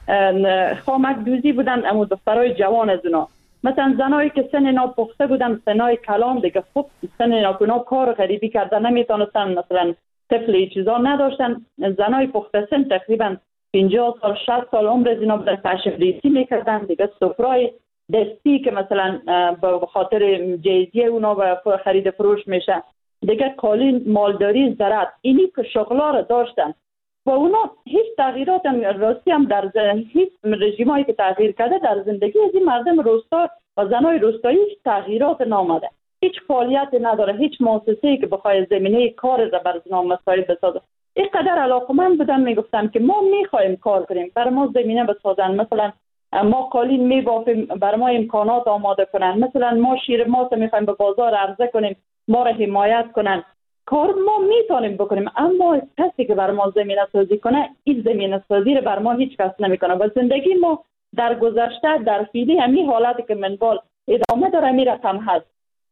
خامک دوزی بودن، اما دخترای جوان از اینا، مثلا زنایی که سن اینا پخته بودن، سنای کلام دیگه، خب سن اینا کار غریبی کردن نمیتونستن، مثلا طفلی چیزا نداشتن. زنای پخته سن تقریبا 50 سال 60 سال عمر از اینا بودن، تشریفی میکردن دیگه. سفرای دستی که مثلا به خاطر جایزیه اونا و خرید فروش میشه دیگه، قالین، مالداری، زراعت، اینی که شغلا رو داشتن و اونا هیچ تغییرات هم راستی هم در هیچ رژیمایی که تغییر کرده در زندگی از این مردم روستا و زنای روستایی هیچ تغییرات نامده، هیچ فعالیت نداره، هیچ مؤسسه‌ای که بخواد زمینه کار را بر زنان مساعد بسازه. اینقدر علاقمند بودن میگفتن که ما میخوایم کار کنیم، برای ما زمینه بسازن، مثلا ما قالین میبافیم، برای ما امکانات آماده کنن، مثلا ما شیر ماست میخوایم به بازار عرضه کنیم، ما را حمایت کنن. کار ما میتونیم بکنیم، اما کسی که برای ما زمینه سازی کنه، این زمینه سازی رو برای ما هیچ کس نمیکنه. و زندگی ما در گذشته در فیلی همین حالتی که منوال ادامه داره، می رقم هست.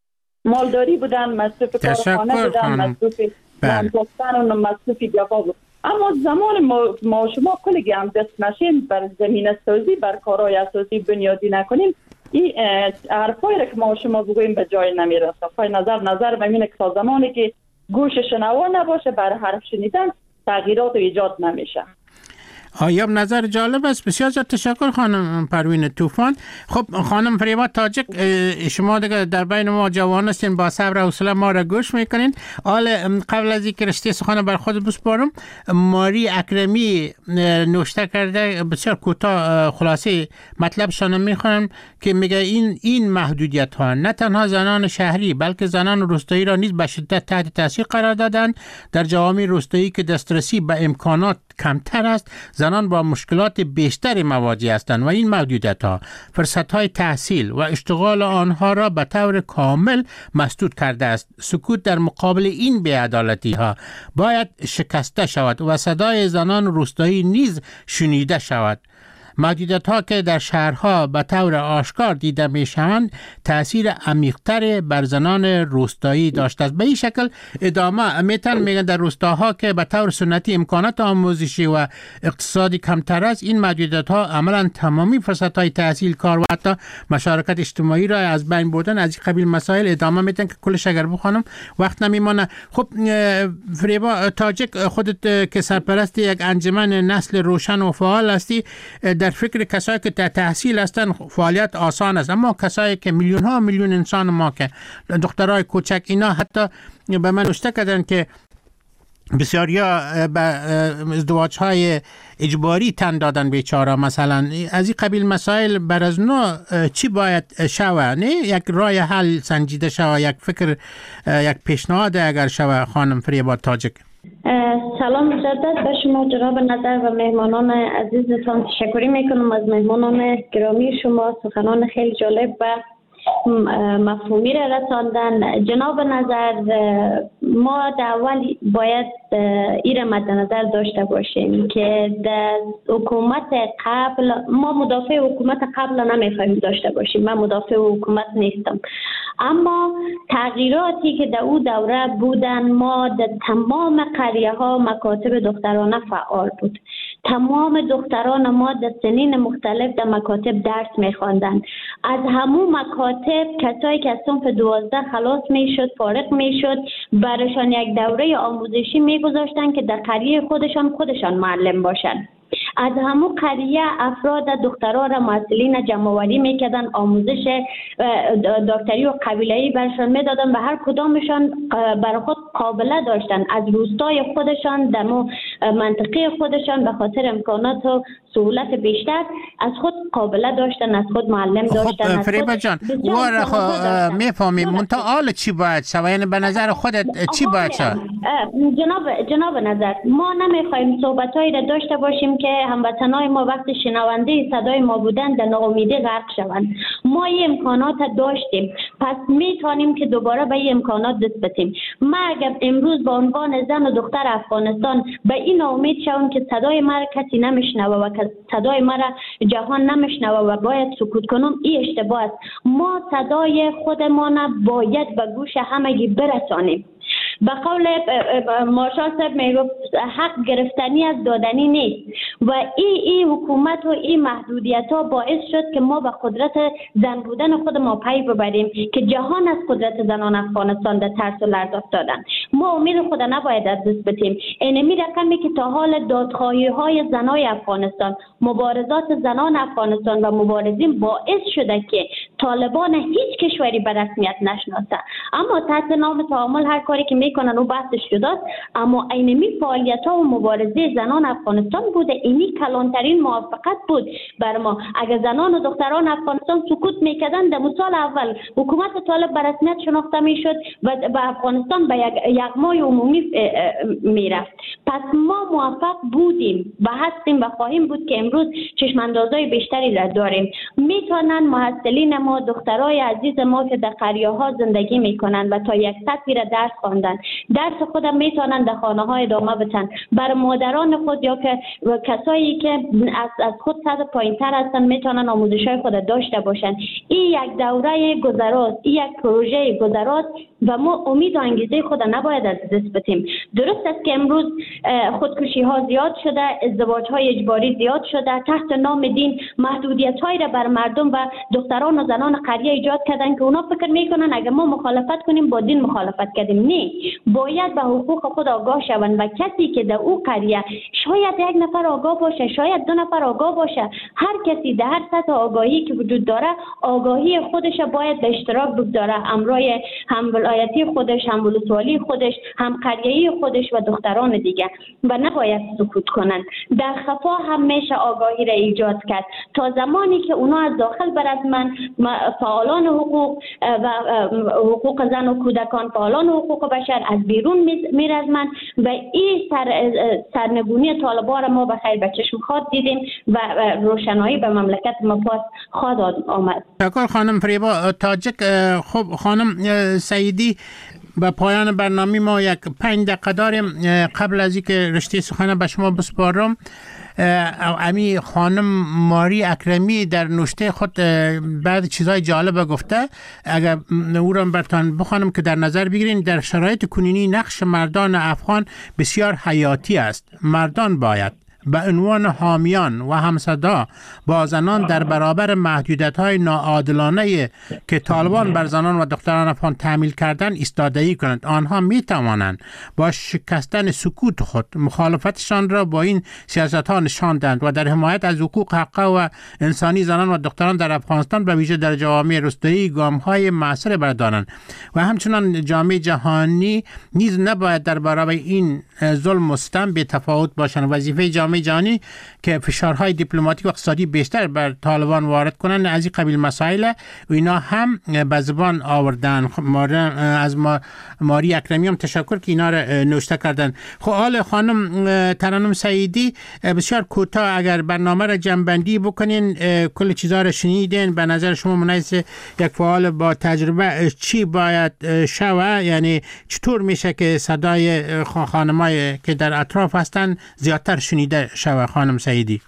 مالداری بودن، مصرف کارخانه بودن، مصرف نانگفتن و مصرف گفا بود. اما زمان ما شما کلگی هم دست نشیم بر زمینه سازی، بر کارهای اساسی بنیادی نکنیم، این حرفایی را که ما شما بگوییم به جای نمیرسه. پای نظر بمینه که تا زمانی که گوش شنوا نباشه برای حرف شنیدن، تغییرات ایجاد نمیشه. آیا نظر جالب است. بسیار تشکر خانم پروین طوفان. خب خانم فریبا تاجک، شما دیگه در بین ما جوان هستین، با صبر و حوصله ما را گوش میکنین. قبل از اینکه رشته سخن بر خود بسپارم، ماری اکرمی نوشته کرده، بسیار کوتاه خلاصه مطلبشان میخوانم که میگه این محدودیت ها نه تنها زنان شهری بلکه زنان روستایی را نیز به شدت تحت تاثیر قرار دادند. در جوامع روستایی که دسترسی به امکانات کمتر است، زنان با مشکلات بیشتری مواجه هستند و این محدودیت‌ها فرصت‌های تحصیل و اشتغال آنها را به طور کامل مسدود کرده است. سکوت در مقابل این بی‌عدالتی‌ها باید شکسته شود و صدای زنان روستایی نیز شنیده شود. محدودیت‌ها که در شهرها به طور آشکار دیده می‌شوند تأثیر عمیق‌تر بر زنان روستایی داشته است. به این شکل ادامه میگن در روستاها که به طور سنتی امکانات آموزشی و اقتصادی کمتر است، این محدودیت‌ها عملاً تمامی فرصت‌های تحصیل، کار و حتی مشارکت اجتماعی را از بین بردن. از این قبیل مسائل ادامه میدن که کلش اگر بخوانم وقت نمیمانه. خب فریبا تاجک، خودت که سرپرست یک انجمن نسل روشن و فعال هستی، در فکر کسایی که تحصیل هستن فعالیت آسان است، اما کسایی که میلیون انسان ما که دخترای کوچک، اینا حتی به من نوشته کردن که بسیاریا به ازدواج‌های اجباری تن دادن بیچاره. مثلا از این قبیل مسائل بر از نو چی باید شوه؟ نه یک راه حل سنجیده شوه، یک فکر، یک پیشنهاد اگر شوه. خانم فریبا تاجک. سلام مجدد به شما جناب نظر و مهمانان عزیزتان. تشکری میکنم از مهمانان گرامی شما، سخنان خیلی جالب و مفهومی را رساندن. جناب نظر، ما در اول باید این مد نظر داشته باشیم که در حکومت قبل، ما مدافع حکومت قبل نمیخوایم داشته باشیم، من مدافع حکومت نیستم، اما تغییراتی که در او دوره بودن، ما در تمام قریه ها مکاتب دخترانه فعال بود. تمام دختران ما در سنین مختلف در مکاتب درس میخواندن. از همون مکاتب کسایی که از صنف 12 خلاص میشد، فارغ میشد، برایشان یک دوره آموزشی میگذاشتن که در قریه خودشان معلم باشن. از همون قریه افراد دخترها را مسئولین جمع‌آوری میکردن، آموزش دکتری و قبیله‌ای برشان میدادن و هر کدامشان برای خود قابله داشتن از روستای خودشان در منطقه خودشان به خاطر امکانات و سهولت بیشتر از خود قابله داشتن، از خود معلم داشتن. خب فریبا جان، واره میفهمیم منتها چی باید شود؟ یعنی به نظر خودت چی باید شود؟ جناب نظر، ما نمیخوایم صحبتایی را داشته باشیم که هموطنای ما وقتی شنونده صدای ما بودن در ناامیدی غرق شوند. ما این امکانات داشتیم. پس میتونیم که دوباره به این امکانات دست بتیم. ما اگر امروز به عنوان زن و دختر افغانستان به این امید شوم که صدای ما کسی نمیشنوه و که صدای ما جهان نمیشنوه و باید سکوت کنم، این اشتباه است. ما صدای خودمان باید به گوش همگی برسانیم. به قول مارشال صاحب میگفت حق گرفتنی از دادنی نیست و این حکومت و این محدودیت ها باعث شد که ما به قدرت زن بودن خود ما پی ببریم که جهان از قدرت زنان افغانستان در ترس و لرز افتادن. ما امید خود نباید از دست بدیم. اینمی رقمی که تا حال دادخواهی های زنای افغانستان، مبارزات زنان افغانستان و مبارزین باعث شده که طالبان هیچ کشوری به رسمیت نشناسه، اما تحت نام تعامل هر کاری که میکنن و بحثش شده، اما اینمی فعالیت ها و مبارزه زنان افغانستان بوده. اینی کلانترین موفقیت بود بر ما. اگر زنان و دختران افغانستان سکوت میکردن، در سال اول حکومت طالب به رسمیت شناخته میشد و به افغانستان به یک یغمای عمومی میرفت. پس ما موفق بودیم و هستیم و خواهیم بود که امروز چشم اندازهای بیشتری را داریم. میتونن محصلین ما، دخترای عزیز ما که در قریه ها زندگی میکنن و تا یک سطحی را درس خواندن، درس خودم میتونن در خانه های ادامه بدن. بر مادران خود یا که کسایی که از خود سطح پایینتر هستن میتونن آموزش های خود داشته باشن. این یک دوره گذراست، این یک پروژه گذراست و ما امید و انگیزه خود نباید از دست بدیم. درست است که امروز خودکشی ها زیاد شده، ازدواج های اجباری زیاد شده، تحت نام دین محدودیت هایی را بر مردم و دختران و زنان قریه ایجاد کردن که اونا فکر میکنن اگر ما مخالفت کنیم با دین مخالفت کردیم. نه، باید به حقوق خود آگاه شوند و کسی که در او قریه، شاید یک نفر آگاه باشه، شاید دو نفر آگاه باشه، هر کسی در هر سطح آگاهی که وجود داره آگاهی خودش باید به اشتراک بگذاره، همراه هم ولایتی خودش، هم ولسوالی خودش، هم قریه‌ای خودش و دختران دیگه، و نباید سکوت کنند. در خفا هم میشه آگاهی را ایجاد کرد تا زمانی که اونا از داخل برزمن، فعالان حقوق و حقوق زن و کودکان، فعالان حقوق بشر از بیرون میرزمن و این سرنگونی طالبان ما به خیر به چشم خود دیدیم و روشنایی به مملکت ما پاس خواهد آمد. شکر خانم فریبا تاجک. خب خانم سعیدی، به پایان برنامه ما یک 5 دقیقه داریم. قبل از اینکه رشته سخن به شما بسپارم، امی خانم ماری اکرمی در نوشته خود بعد چیزای جالب گفته، اگر او را براتون بخوانم که در نظر بگیرین. در شرایط کنونی نقش مردان افغان بسیار حیاتی است. مردان باید به عنوان حامیان و همصدا با زنان در برابر محدودیت‌های ناعادلانه که طالبان بر زنان و دختران افغان تحمیل کردن ایستادگی کنند. آنها می‌توانند با شکستن سکوت خود مخالفتشان را با این سیاست‌ها نشاندند و در حمایت از حقوق حقه و انسانی زنان و دختران در افغانستان به ویژه در جوامع روستایی گام‌های معاصر بردارند و همچنان جامعه جهانی نیز نباید در برابر این ظلم و ستم بی تفاوت باشند. وظیفه جامعه جهانی که فشارهای دیپلماتیک و اقتصادی بیشتر بر طالبان وارد کنند از این قبیل مسائل و اینا هم به زبان آوردن. از ماری اکرمی هم تشکر که اینا را نوشته کردن. خب حال خانم ترنم سعیدی، بسیار کوتاه اگر برنامه را جمع‌بندی بکنین، کل چیزا را شنیدین، به نظر شما مناسب یک فعال با تجربه چی باید شوه؟ یعنی چطور میشه که صدای خانمایی که در اطراف هستن زیادتر شنیده شوه؟ خانم سعیدی،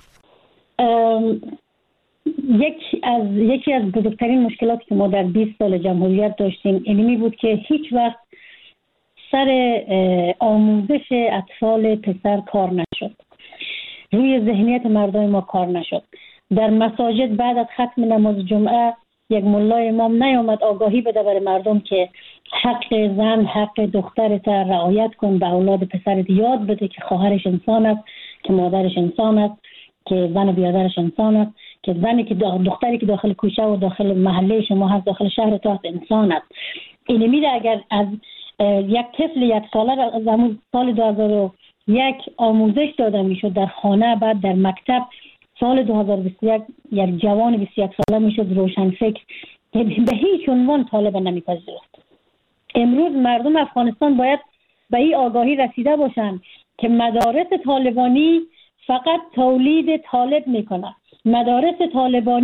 یکی از بزرگترین مشکلاتی که ما در 20 سال جمهوریت داشتیم اینمی بود که هیچ وقت سر آموزش اطفال پسر کار نشد، روی ذهنیت مردم ما کار نشد. در مساجد بعد از ختم نماز جمعه یک ملای امام نیامد آگاهی بده برای مردم که حق زن، حق دخترت رعایت کن، به اولاد پسرت یاد بده که خواهرش انسان است، که مادرش انسان است، که زن و برادرش انسان است، که زنی که دختری که داخل کوچه و داخل محله شما هست، داخل شهر تو هست، انسان است. این میده اگر از یک طفل 1 ساله زمان سال 2001 آموزش داده میشد در خانه، بعد در مکتب سال 2021 یک جوان 21 ساله میشد روشنفکر، به هیچ عنوان طالب نمیپذیرد. امروز مردم افغانستان باید به این آگاهی رسیده باشند که مدارس طالبانی فقط تولید طالب میکنه. مدارس طالبانی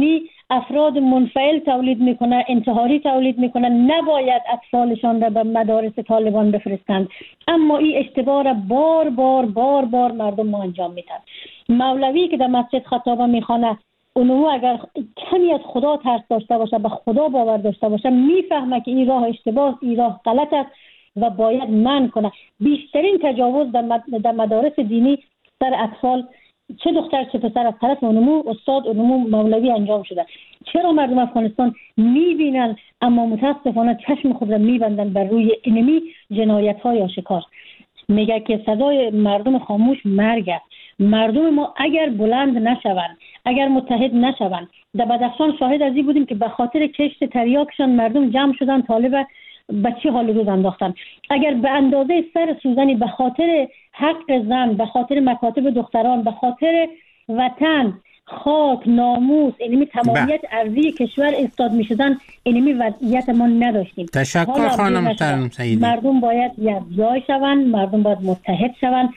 افراد منفعل تولید میکنه، انتحاری تولید میکنه. نباید اطفالشان را به مدارس طالبان بفرستند، اما این اشتباه را بار بار بار بار مردم ما انجام میدن. مولوی که در مسجد خطابه میخوانه، اونو اگر کمی از خدا ترس داشته باشه، به خدا باور داشته باشه، میفهمه که این راه اشتباه، این راه غلط است و باید منع کنه. بیشترین تجاوز در مدارس دینی سر اطفال، چه دختر چه پسر، از طرف اونمو استاد اونمو مولوی انجام شده. چرا مردم افغانستان میبینن اما متاسفانه چشم خود را میبندن بر روی اینمی جنایت های آشکار؟ میگه که صدای مردم خاموش مرگ است. مردم ما اگر بلند نشوند، اگر متحد نشوند، در بدخشان شاهد از این بودیم که به خاطر کشت تریاکشان مردم جمع شدن طالب به چی حال روز انداختن. اگر به اندازه سر سوزنی به خاطر حق زن، به خاطر مکاتب دختران، به خاطر وطن، خاک، ناموس، اینمی تمامیت ارضی کشور استاد می شدن، اینمی وضعیت ما نداشتیم. تشکر خانم ترنم سعیدی. مردم باید یکجای شوند، مردم باید متحد شوند.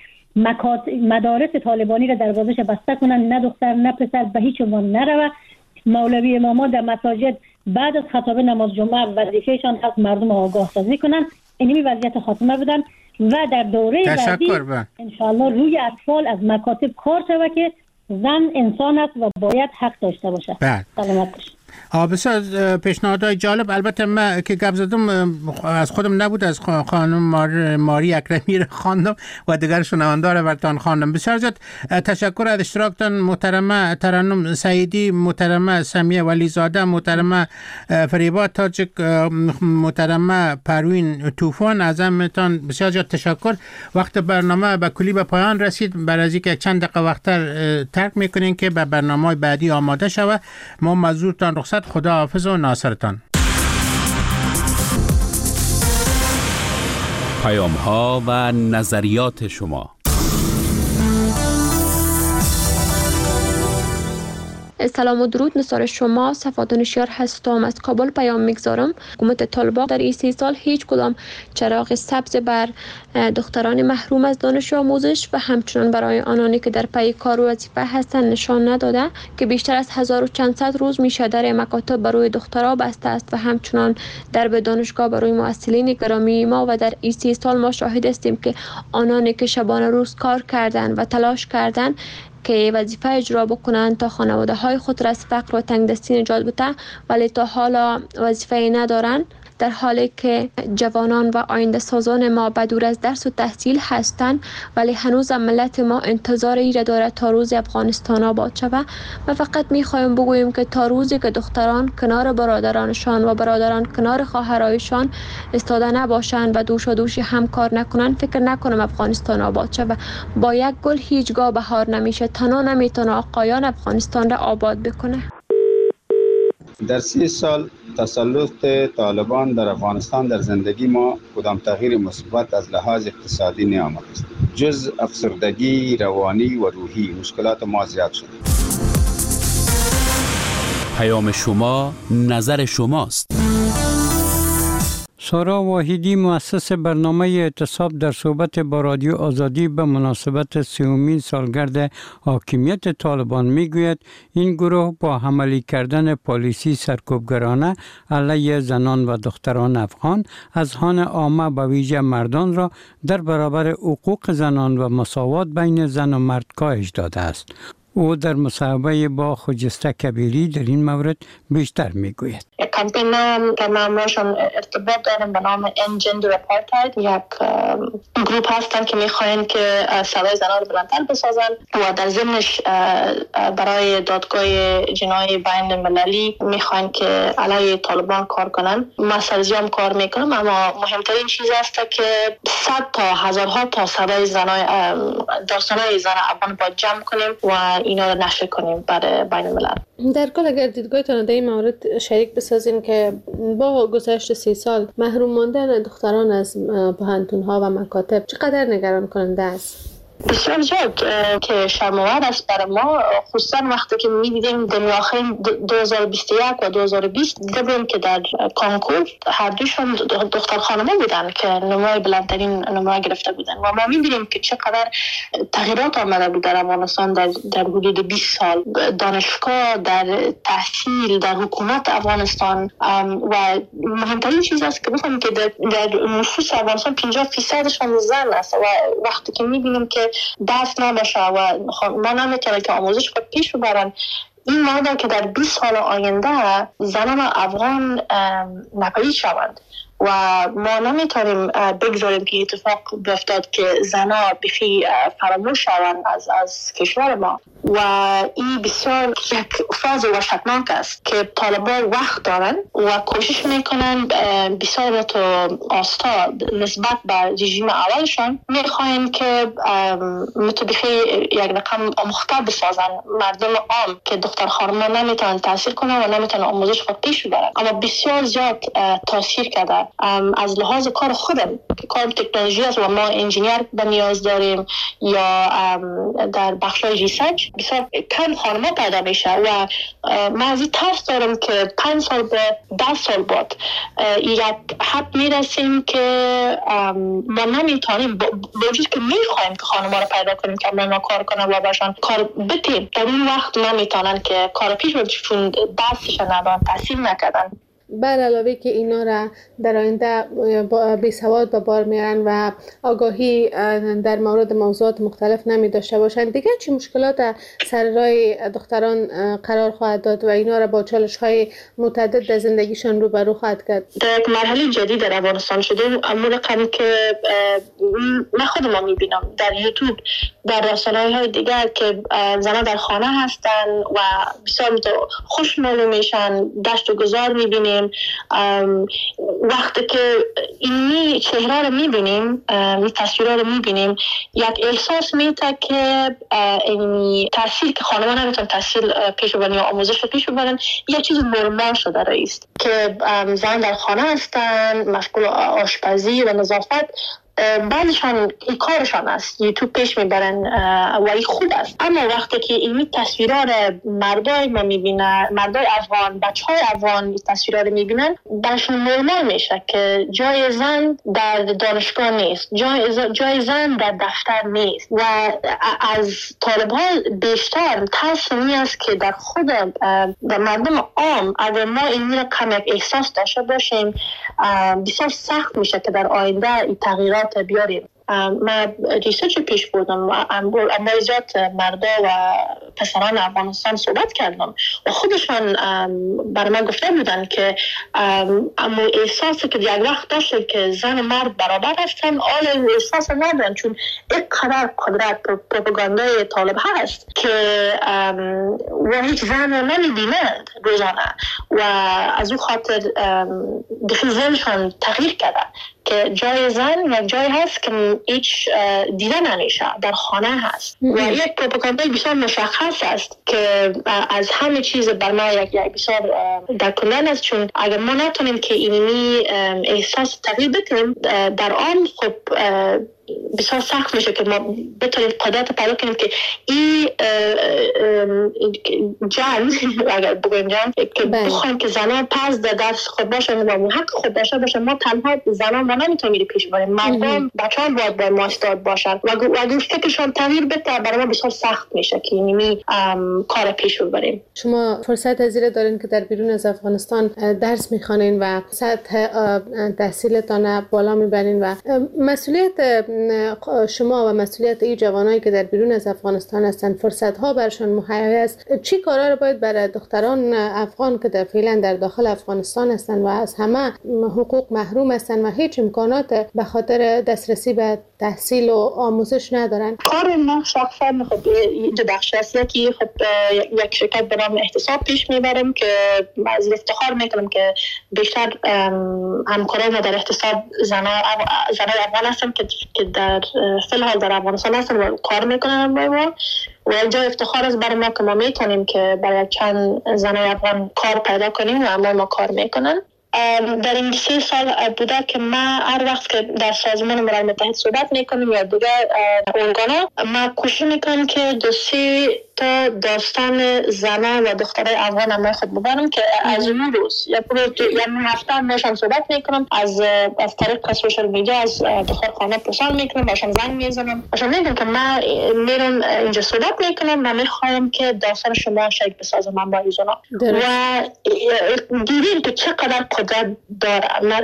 مدارس طالبانی را دروازش بسته کنن، نه دختر نه پسر به هیچ عنوان نروه. مولوی امامان در مساجد بعد از خطابه نماز جمعه وظیفهشان هست مردم آگاه سازی کنن، اینمی وضعیت خاتمه بدن و در دوره بعدی انشاءالله روی اطفال از مکاتب کار شود که زن انسان است و باید حق داشته باشه. سلامت باشید. بسیار پیشنهادهای جالب. البته من که گپ زدم از خودم نبود، از خانم ماری اکرمی را خواندم و دیگر شنونده را براتون خواندم. بسیار زیاد تشکر از اشتراکتان محترمه ترنم سعیدی، محترمه سمیه ولیزاده، محترمه فریبا تاجک، محترمه پروین طوفان. از همتان بسیار زیاد تشکر. وقت برنامه به کلی به پایان رسید. برای از اینکه چند دقیقه وقتر ترک میکنین که به برنامه بعدی آماده شود. ما مزورتان رخصت. خدا حافظ و ناصرتان. پیام ها و نظریات شما. سلام و درود، نثار شما صفات نشیار هستم. از کابل پیام میگذارم. حکومت طالبان در این 3 سال هیچ کدام چراغ سبز بر دختران محروم از دانش و آموزش و همچنان برای آنانی که در پی کار و وظیفه هستند نشان نداده که بیشتر از 1400 روز میشه در مکاتب برای دخترها بسته است و همچنان در به دانشگاه برای معسلین گرامی ما. و در این 3 سال ما شاهد هستیم که آنانی که شبانه روز کار کردند و تلاش کردند که وظیفه اجرا بکنند تا خانواده های خود را از فقر و تنگدستی نجات بده، ولی تا حالا وظیفه ندارند، در حالی که جوانان و آینده سازان ما بدور از درس و تحصیل هستند، ولی هنوز ملت ما انتظار ای را دارد تا روز افغانستان آباد شود. و فقط میخوایم بگوییم که تا روزی که دختران کنار برادرانشان و برادران کنار خواهرایشان ایستاده نباشند و دوش و دوشی هم کار نکنند، فکر نکنم افغانستان آباد شود. با یک گل هیچگاه بهار نمیشه. تنها نمیتونه آقایان افغانستان را آباد بکنه. در 30 سال تسلط طالبان در افغانستان در زندگی ما کدام تغییر مثبت از لحاظ اقتصادی نیامده است. جز افسردگی روانی و روحی مشکلات ما زیاد شد. پیام شما نظر شماست. سارا واحدی مؤسس برنامه اعتصاب در صحبت با رادیو آزادی به مناسبت 30مین سالگرد حاکمیت طالبان میگوید این گروه با عملی کردن پالیسی سرکوبگرانه علیه زنان و دختران افغان اذهان عامه به ویژه مردان را در برابر حقوق زنان و مساوات بین زن و مرد کاهش داده است. او در مصاحبه با خجسته کبیری در این مورد بیشتر میگوید. کمپین که من باشون ارتباط دارم به نام End Gender Apartheid، یک گروپ هستن که میخواین که صدای زنان رو بلندتر بسازن و در ضمنش برای دادگاه جنایی بین المللی میخواین که علیه طالبان کار کنن. ما سرزیام کار میکنم، اما مهمترین چیز است که 100 تا هزارها تا صدای زنای داستانهای زن افغان باید جمع کنیم و اینا رو نشر کنیم برای بین الملل. در کل اگر دیدگاهتان در این مورد شریک بسازین که با گذشت 30 سال محروم ماندن دختران از پوهنتون‌ها و مکاتب چقدر نگران کننده است؟ بسیار زیاد که شرم‌آور است برای ما، خصوصا وقتی که می‌بینیم در آخرین 2021 و 2020 دیدیم که در کنکور هر دوشون دختر خانم‌ها بودن که نمره بلندترین نمره گرفته بودن و ما می‌بینیم که چقدر تغییرات آمده بود در افغانستان در حدود 20 سال، دانشگاه، در تحصیل، در حکومت افغانستان. و مهمترین چیز است که بخوام که در نفوس افغانستان 50% زن است و وقتی که می‌بینیم که دست نباشه و ما نمیتونه که آموزش خود پیش ببرن، این معنی که در 20 سال آینده زنان افغان ناپدید شوند و ما نمیتونیم بگذاریم که اتفاق بیفتاد که زنان بخی فراموش شوند از کشور ما. و این بسیار یک فاز وحشتناک است که طالبان وقت دارن و کوشش میکنن بسیار آستا نسبت به رژیم اولشان میخواین که متبخی یک رقم مختلف بسازن مردم عام که دختر خانمان نمیتونن تحصیل کنن و نمیتونن آموزش خود پیش ببرن. اما بسیار زیاد تاثیر کرده از لحاظ کار خودم که کار تکنولوژی است و ما انجینیر به نیاز داریم یا در بخشای ریسرچ بسیار کم خانم‌ها پیدا میشه و من از این ترس دارم که 5 سال به 10 سال بعد یک حد میرسیم که ما نمیتونیم با وجود که میخوایم که خانم‌ها رو پیدا کنیم که ما کار کنن و باشن کار بتیم، در این وقت نمیتونن که کار پیش ببرن چون دستش ندارن، تحصیل نکردن. بر علاوه که اینا را در آینده بیسواد به بار میارن و آگاهی در مورد موضوعات مختلف نمی داشته باشند، دیگه چه مشکلات سر راه دختران قرار خواهد داد و اینا را با چالش های متعدد در زندگیشان روبرو خواهد کرد؟ در یک مرحله جدید در افغانستان شده، اما رقمی که من خود ما میبینم در یوتیوب، در رسانه‌های دیگر که زنان در خانه هستن و بسیار خوش معلوم میشن، دشت و گذار میبینیم. وقتی که این چهره رو میبینیم، این تصویرها رو میبینیم، یک احساس میده که این تحصیل که خانمان نمیتونن تحصیل پیش ببرن یا آموزش پیش ببرن یه چیز نرمال شده است که زن در خانه هستن، مشغول آشپزی و نظافت، بعضیشان این کارشان است، یوتیوب پیش میبرن و این خوب است. اما وقتی که این تصویرها رو مردای ما میبینن، مردای افغان، بچهای افغان تصویرها رو میبینن، برشون نرمال میشه که جای زن در دانشگاه نیست، جای زن در دفتر نیست. و از طالب‌ها بیشتر ترس این است که در خود در مردم عام اگر ما این رو کم یک احساس داشته باشیم، بسیار سخت میشه که در آینده این تغییرات بیاریم. من ریسرچ پیش بردم، اما زیاد مردا و پسران افغانستان صحبت کردم و خودشان برای من گفته بودن که اما احساسی که یک وقت داشته که زن و مرد برابر هستن، آل احساس ندارن چون اینقدر قدرت پروپاگاندای طالب هست که و هیچ زن رو نمیبینند روزانه و از اون خاطر ذهنشان تغییر کرده که جای زن یک جای هست که هیچ دیده نمیشه، در خانه هست و یک پروپاگاندای بسیار مشخص است که از همه چیز بر ما یک بسیار در کنن است. چون اگر ما نتونیم که اینی احساس تغییر بدیم در آن، خب بسیار سخت میشه که ما بتونیم قدرت پیدا کنیم که این جنگ اگر بگویم جنگ که بخوایم که زنان پس در دست خود باشن و حق خود داشته باشن، ما تنها زنان ما نمیتونیم میره پیش بریم، مردم بچه‌ها باید با ما استاد باشن و اگر فکرشان تغییر بده برای ما بسیار سخت میشه که اینی کار پیش ببریم. شما فرصت از این دارین که در بیرون از افغانستان درس میخوانین و سطح تحصیلتان بالا میبرین و مسئولیت شما و مسئولیت این جوانایی که در بیرون از افغانستان هستند، فرصت ها برشان مهیا است. چی کارا رو باید برای دختران افغان که در فعلا در داخل افغانستان هستند و از همه حقوق محروم هستند و هیچ امکانات به خاطر دسترسی به تحصیل و آموزش ندارن؟ کار من شخصا خب دو بخش است که خب یک شرکت به نام احتساب پیش میبرم که از افتخار میکنم که بیشتر همکاران در احتساب زنای افغان هستن که در فی‌الحال در افغانستان هستن و کار میکنن با ما و جای افتخار است برای ما که ما میتونیم که برای چند زنای افغان کار پیدا کنیم و ما کار میکنن. در این 3 سال بوده که من هر وقت که در سازمان ملل متحد صحبت میکنم یا دیگر ارگانا، من کوشش میکنم که 2-3 تا داستان زنان و دخترای افغان هم خود ببرم که از اون روز یا هفته باشم صحبت میکنم، از طریق سوشال میدیا از دخترخانه پرسان میکنم، باشم زنگ میزنم، باشم میگم که من میرم اینجا صحبت میکنم و میخوایم که داستان شما شریک بسازم من با ایزونا و دیدیم که چقدر قدرت داره. من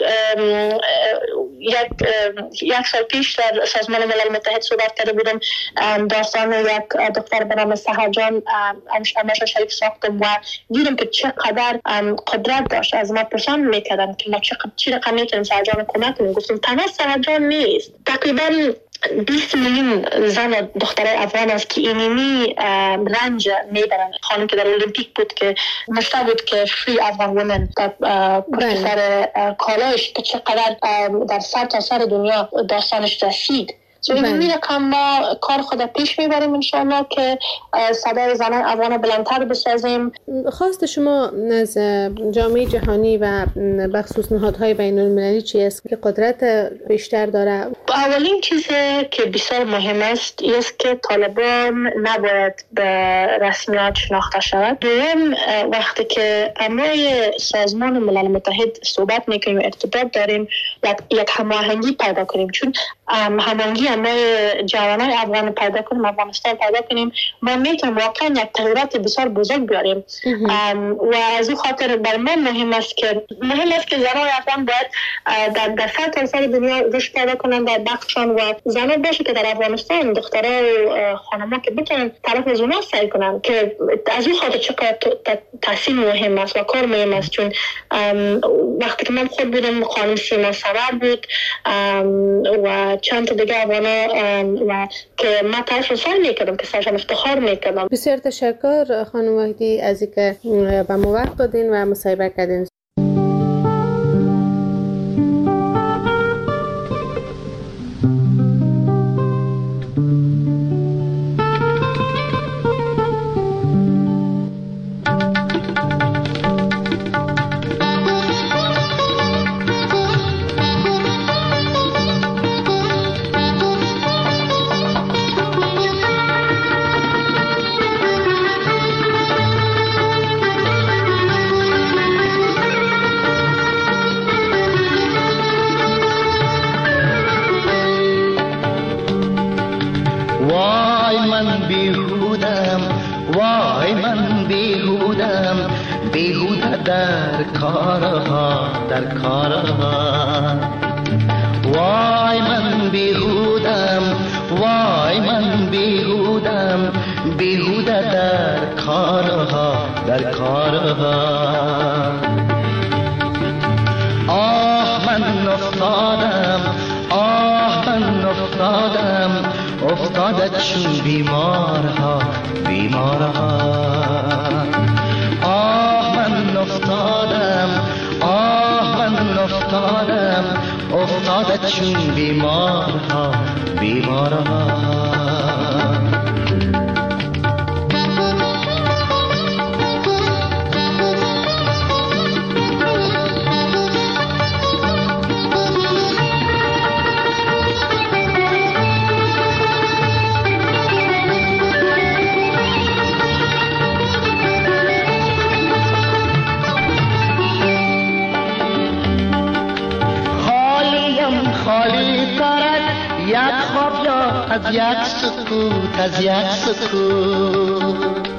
یک سال پیش در سازمان ملل متحد صحبت کرده بودم، داستان یک دختر به نام سحر جان همش شریک ساختم و دیدم که چقدر قدرت داشت. از ما پرسان میکردن که ما چی رقم میتونیم سحر جان کمک کنیم. گفتم تنها سحر جان نیست، تقریبا 20 میلیون زن و دخترای افغان است که اینمی رنج میبرن. خانم که در المپیک بود که نشته بود که فری افغان وومن پشت سر کالاش که چقدر در سر تا سر دنیا داستانش رسید. این رقم ما کار خود پیش میبریم انشاءالله که صدای زنان افغان بلندتر بسازیم. خواست شما از جامعه جهانی و بخصوص نهادهای بین المللی چی است که قدرت بیشتر داره؟ اولین چیزی که بسیار مهم است است که طالبان نباید به رسمیت شناخته شود. دوم، وقتی که امای سازمان ملل متحد صحبت میکنیم ارتباط داریم یک هماهنگی پیدا کنیم، چون هماهنگی امای جوانای افغان پیدا کنیم، افغانستان پیدا کنیم، ما میتونیم واقعا یک تغییرات بسیار بزرگ بیاریم و از این خاطر بر من مهم است که زنان افغان باید در سر سر دنیا رشد پیدا کنن در بخشان و زنان باشه که در افغانستان دخترها و خانم‌ها که بتونن طرف از اونها سعی کنن که از این خاطر چقدر تحصیل مهم است و کار مهم است. چون وقتی که من خود بودم خانم سیما سمر بود و چند تا دیگه افغانا و که من طرف سال میکردم که سرشان افتخار میکردم. بسیار تشکر خانم وحیدی از اینکه به ما وقت دادین و مصاحبه کردین. در کارها وای من بیهودم، وای من بیهودم، بیهوده در کارها آه من افتادم، آه من افتادم، افتاده چون بیمارها آه من افتادم، آه من افتادم، افتاده چون بیمارها از یک سکوت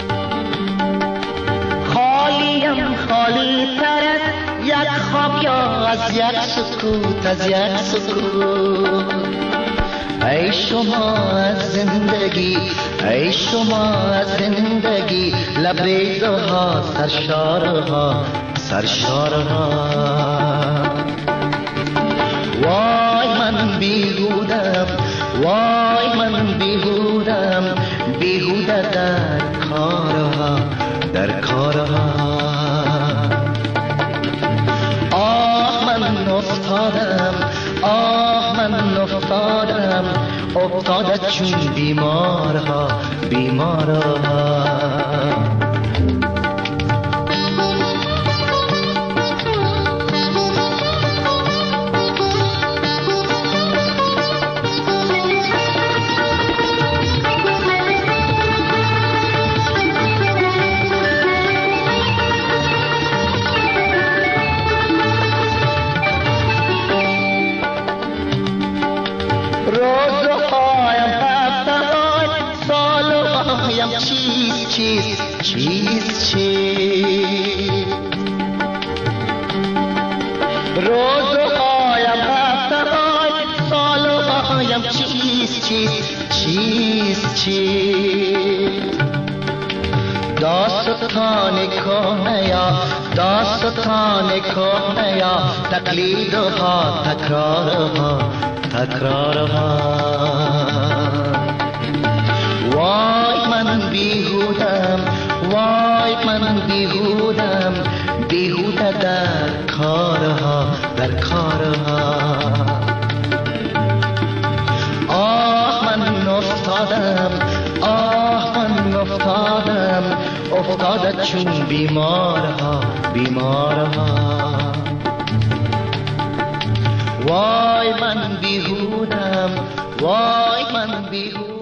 خالیم خالی تر یک خواب یا از یک سکوت ای شما از زندگی، ای شما از زندگی، لبریزها سرشارها وای من بیهودم، وای من بیهودم، بیهوده در کارها آه من افتادم، آه من افتادم، افتاده چون بیمارها چیست روزهایم هفته‌های سالهایم چیست داستان کهنه یا تقلیدها تکرارها وای من بیهودم بیهوده در کارها آه من افتادم افتاده چون بیمارها وای من بیهودم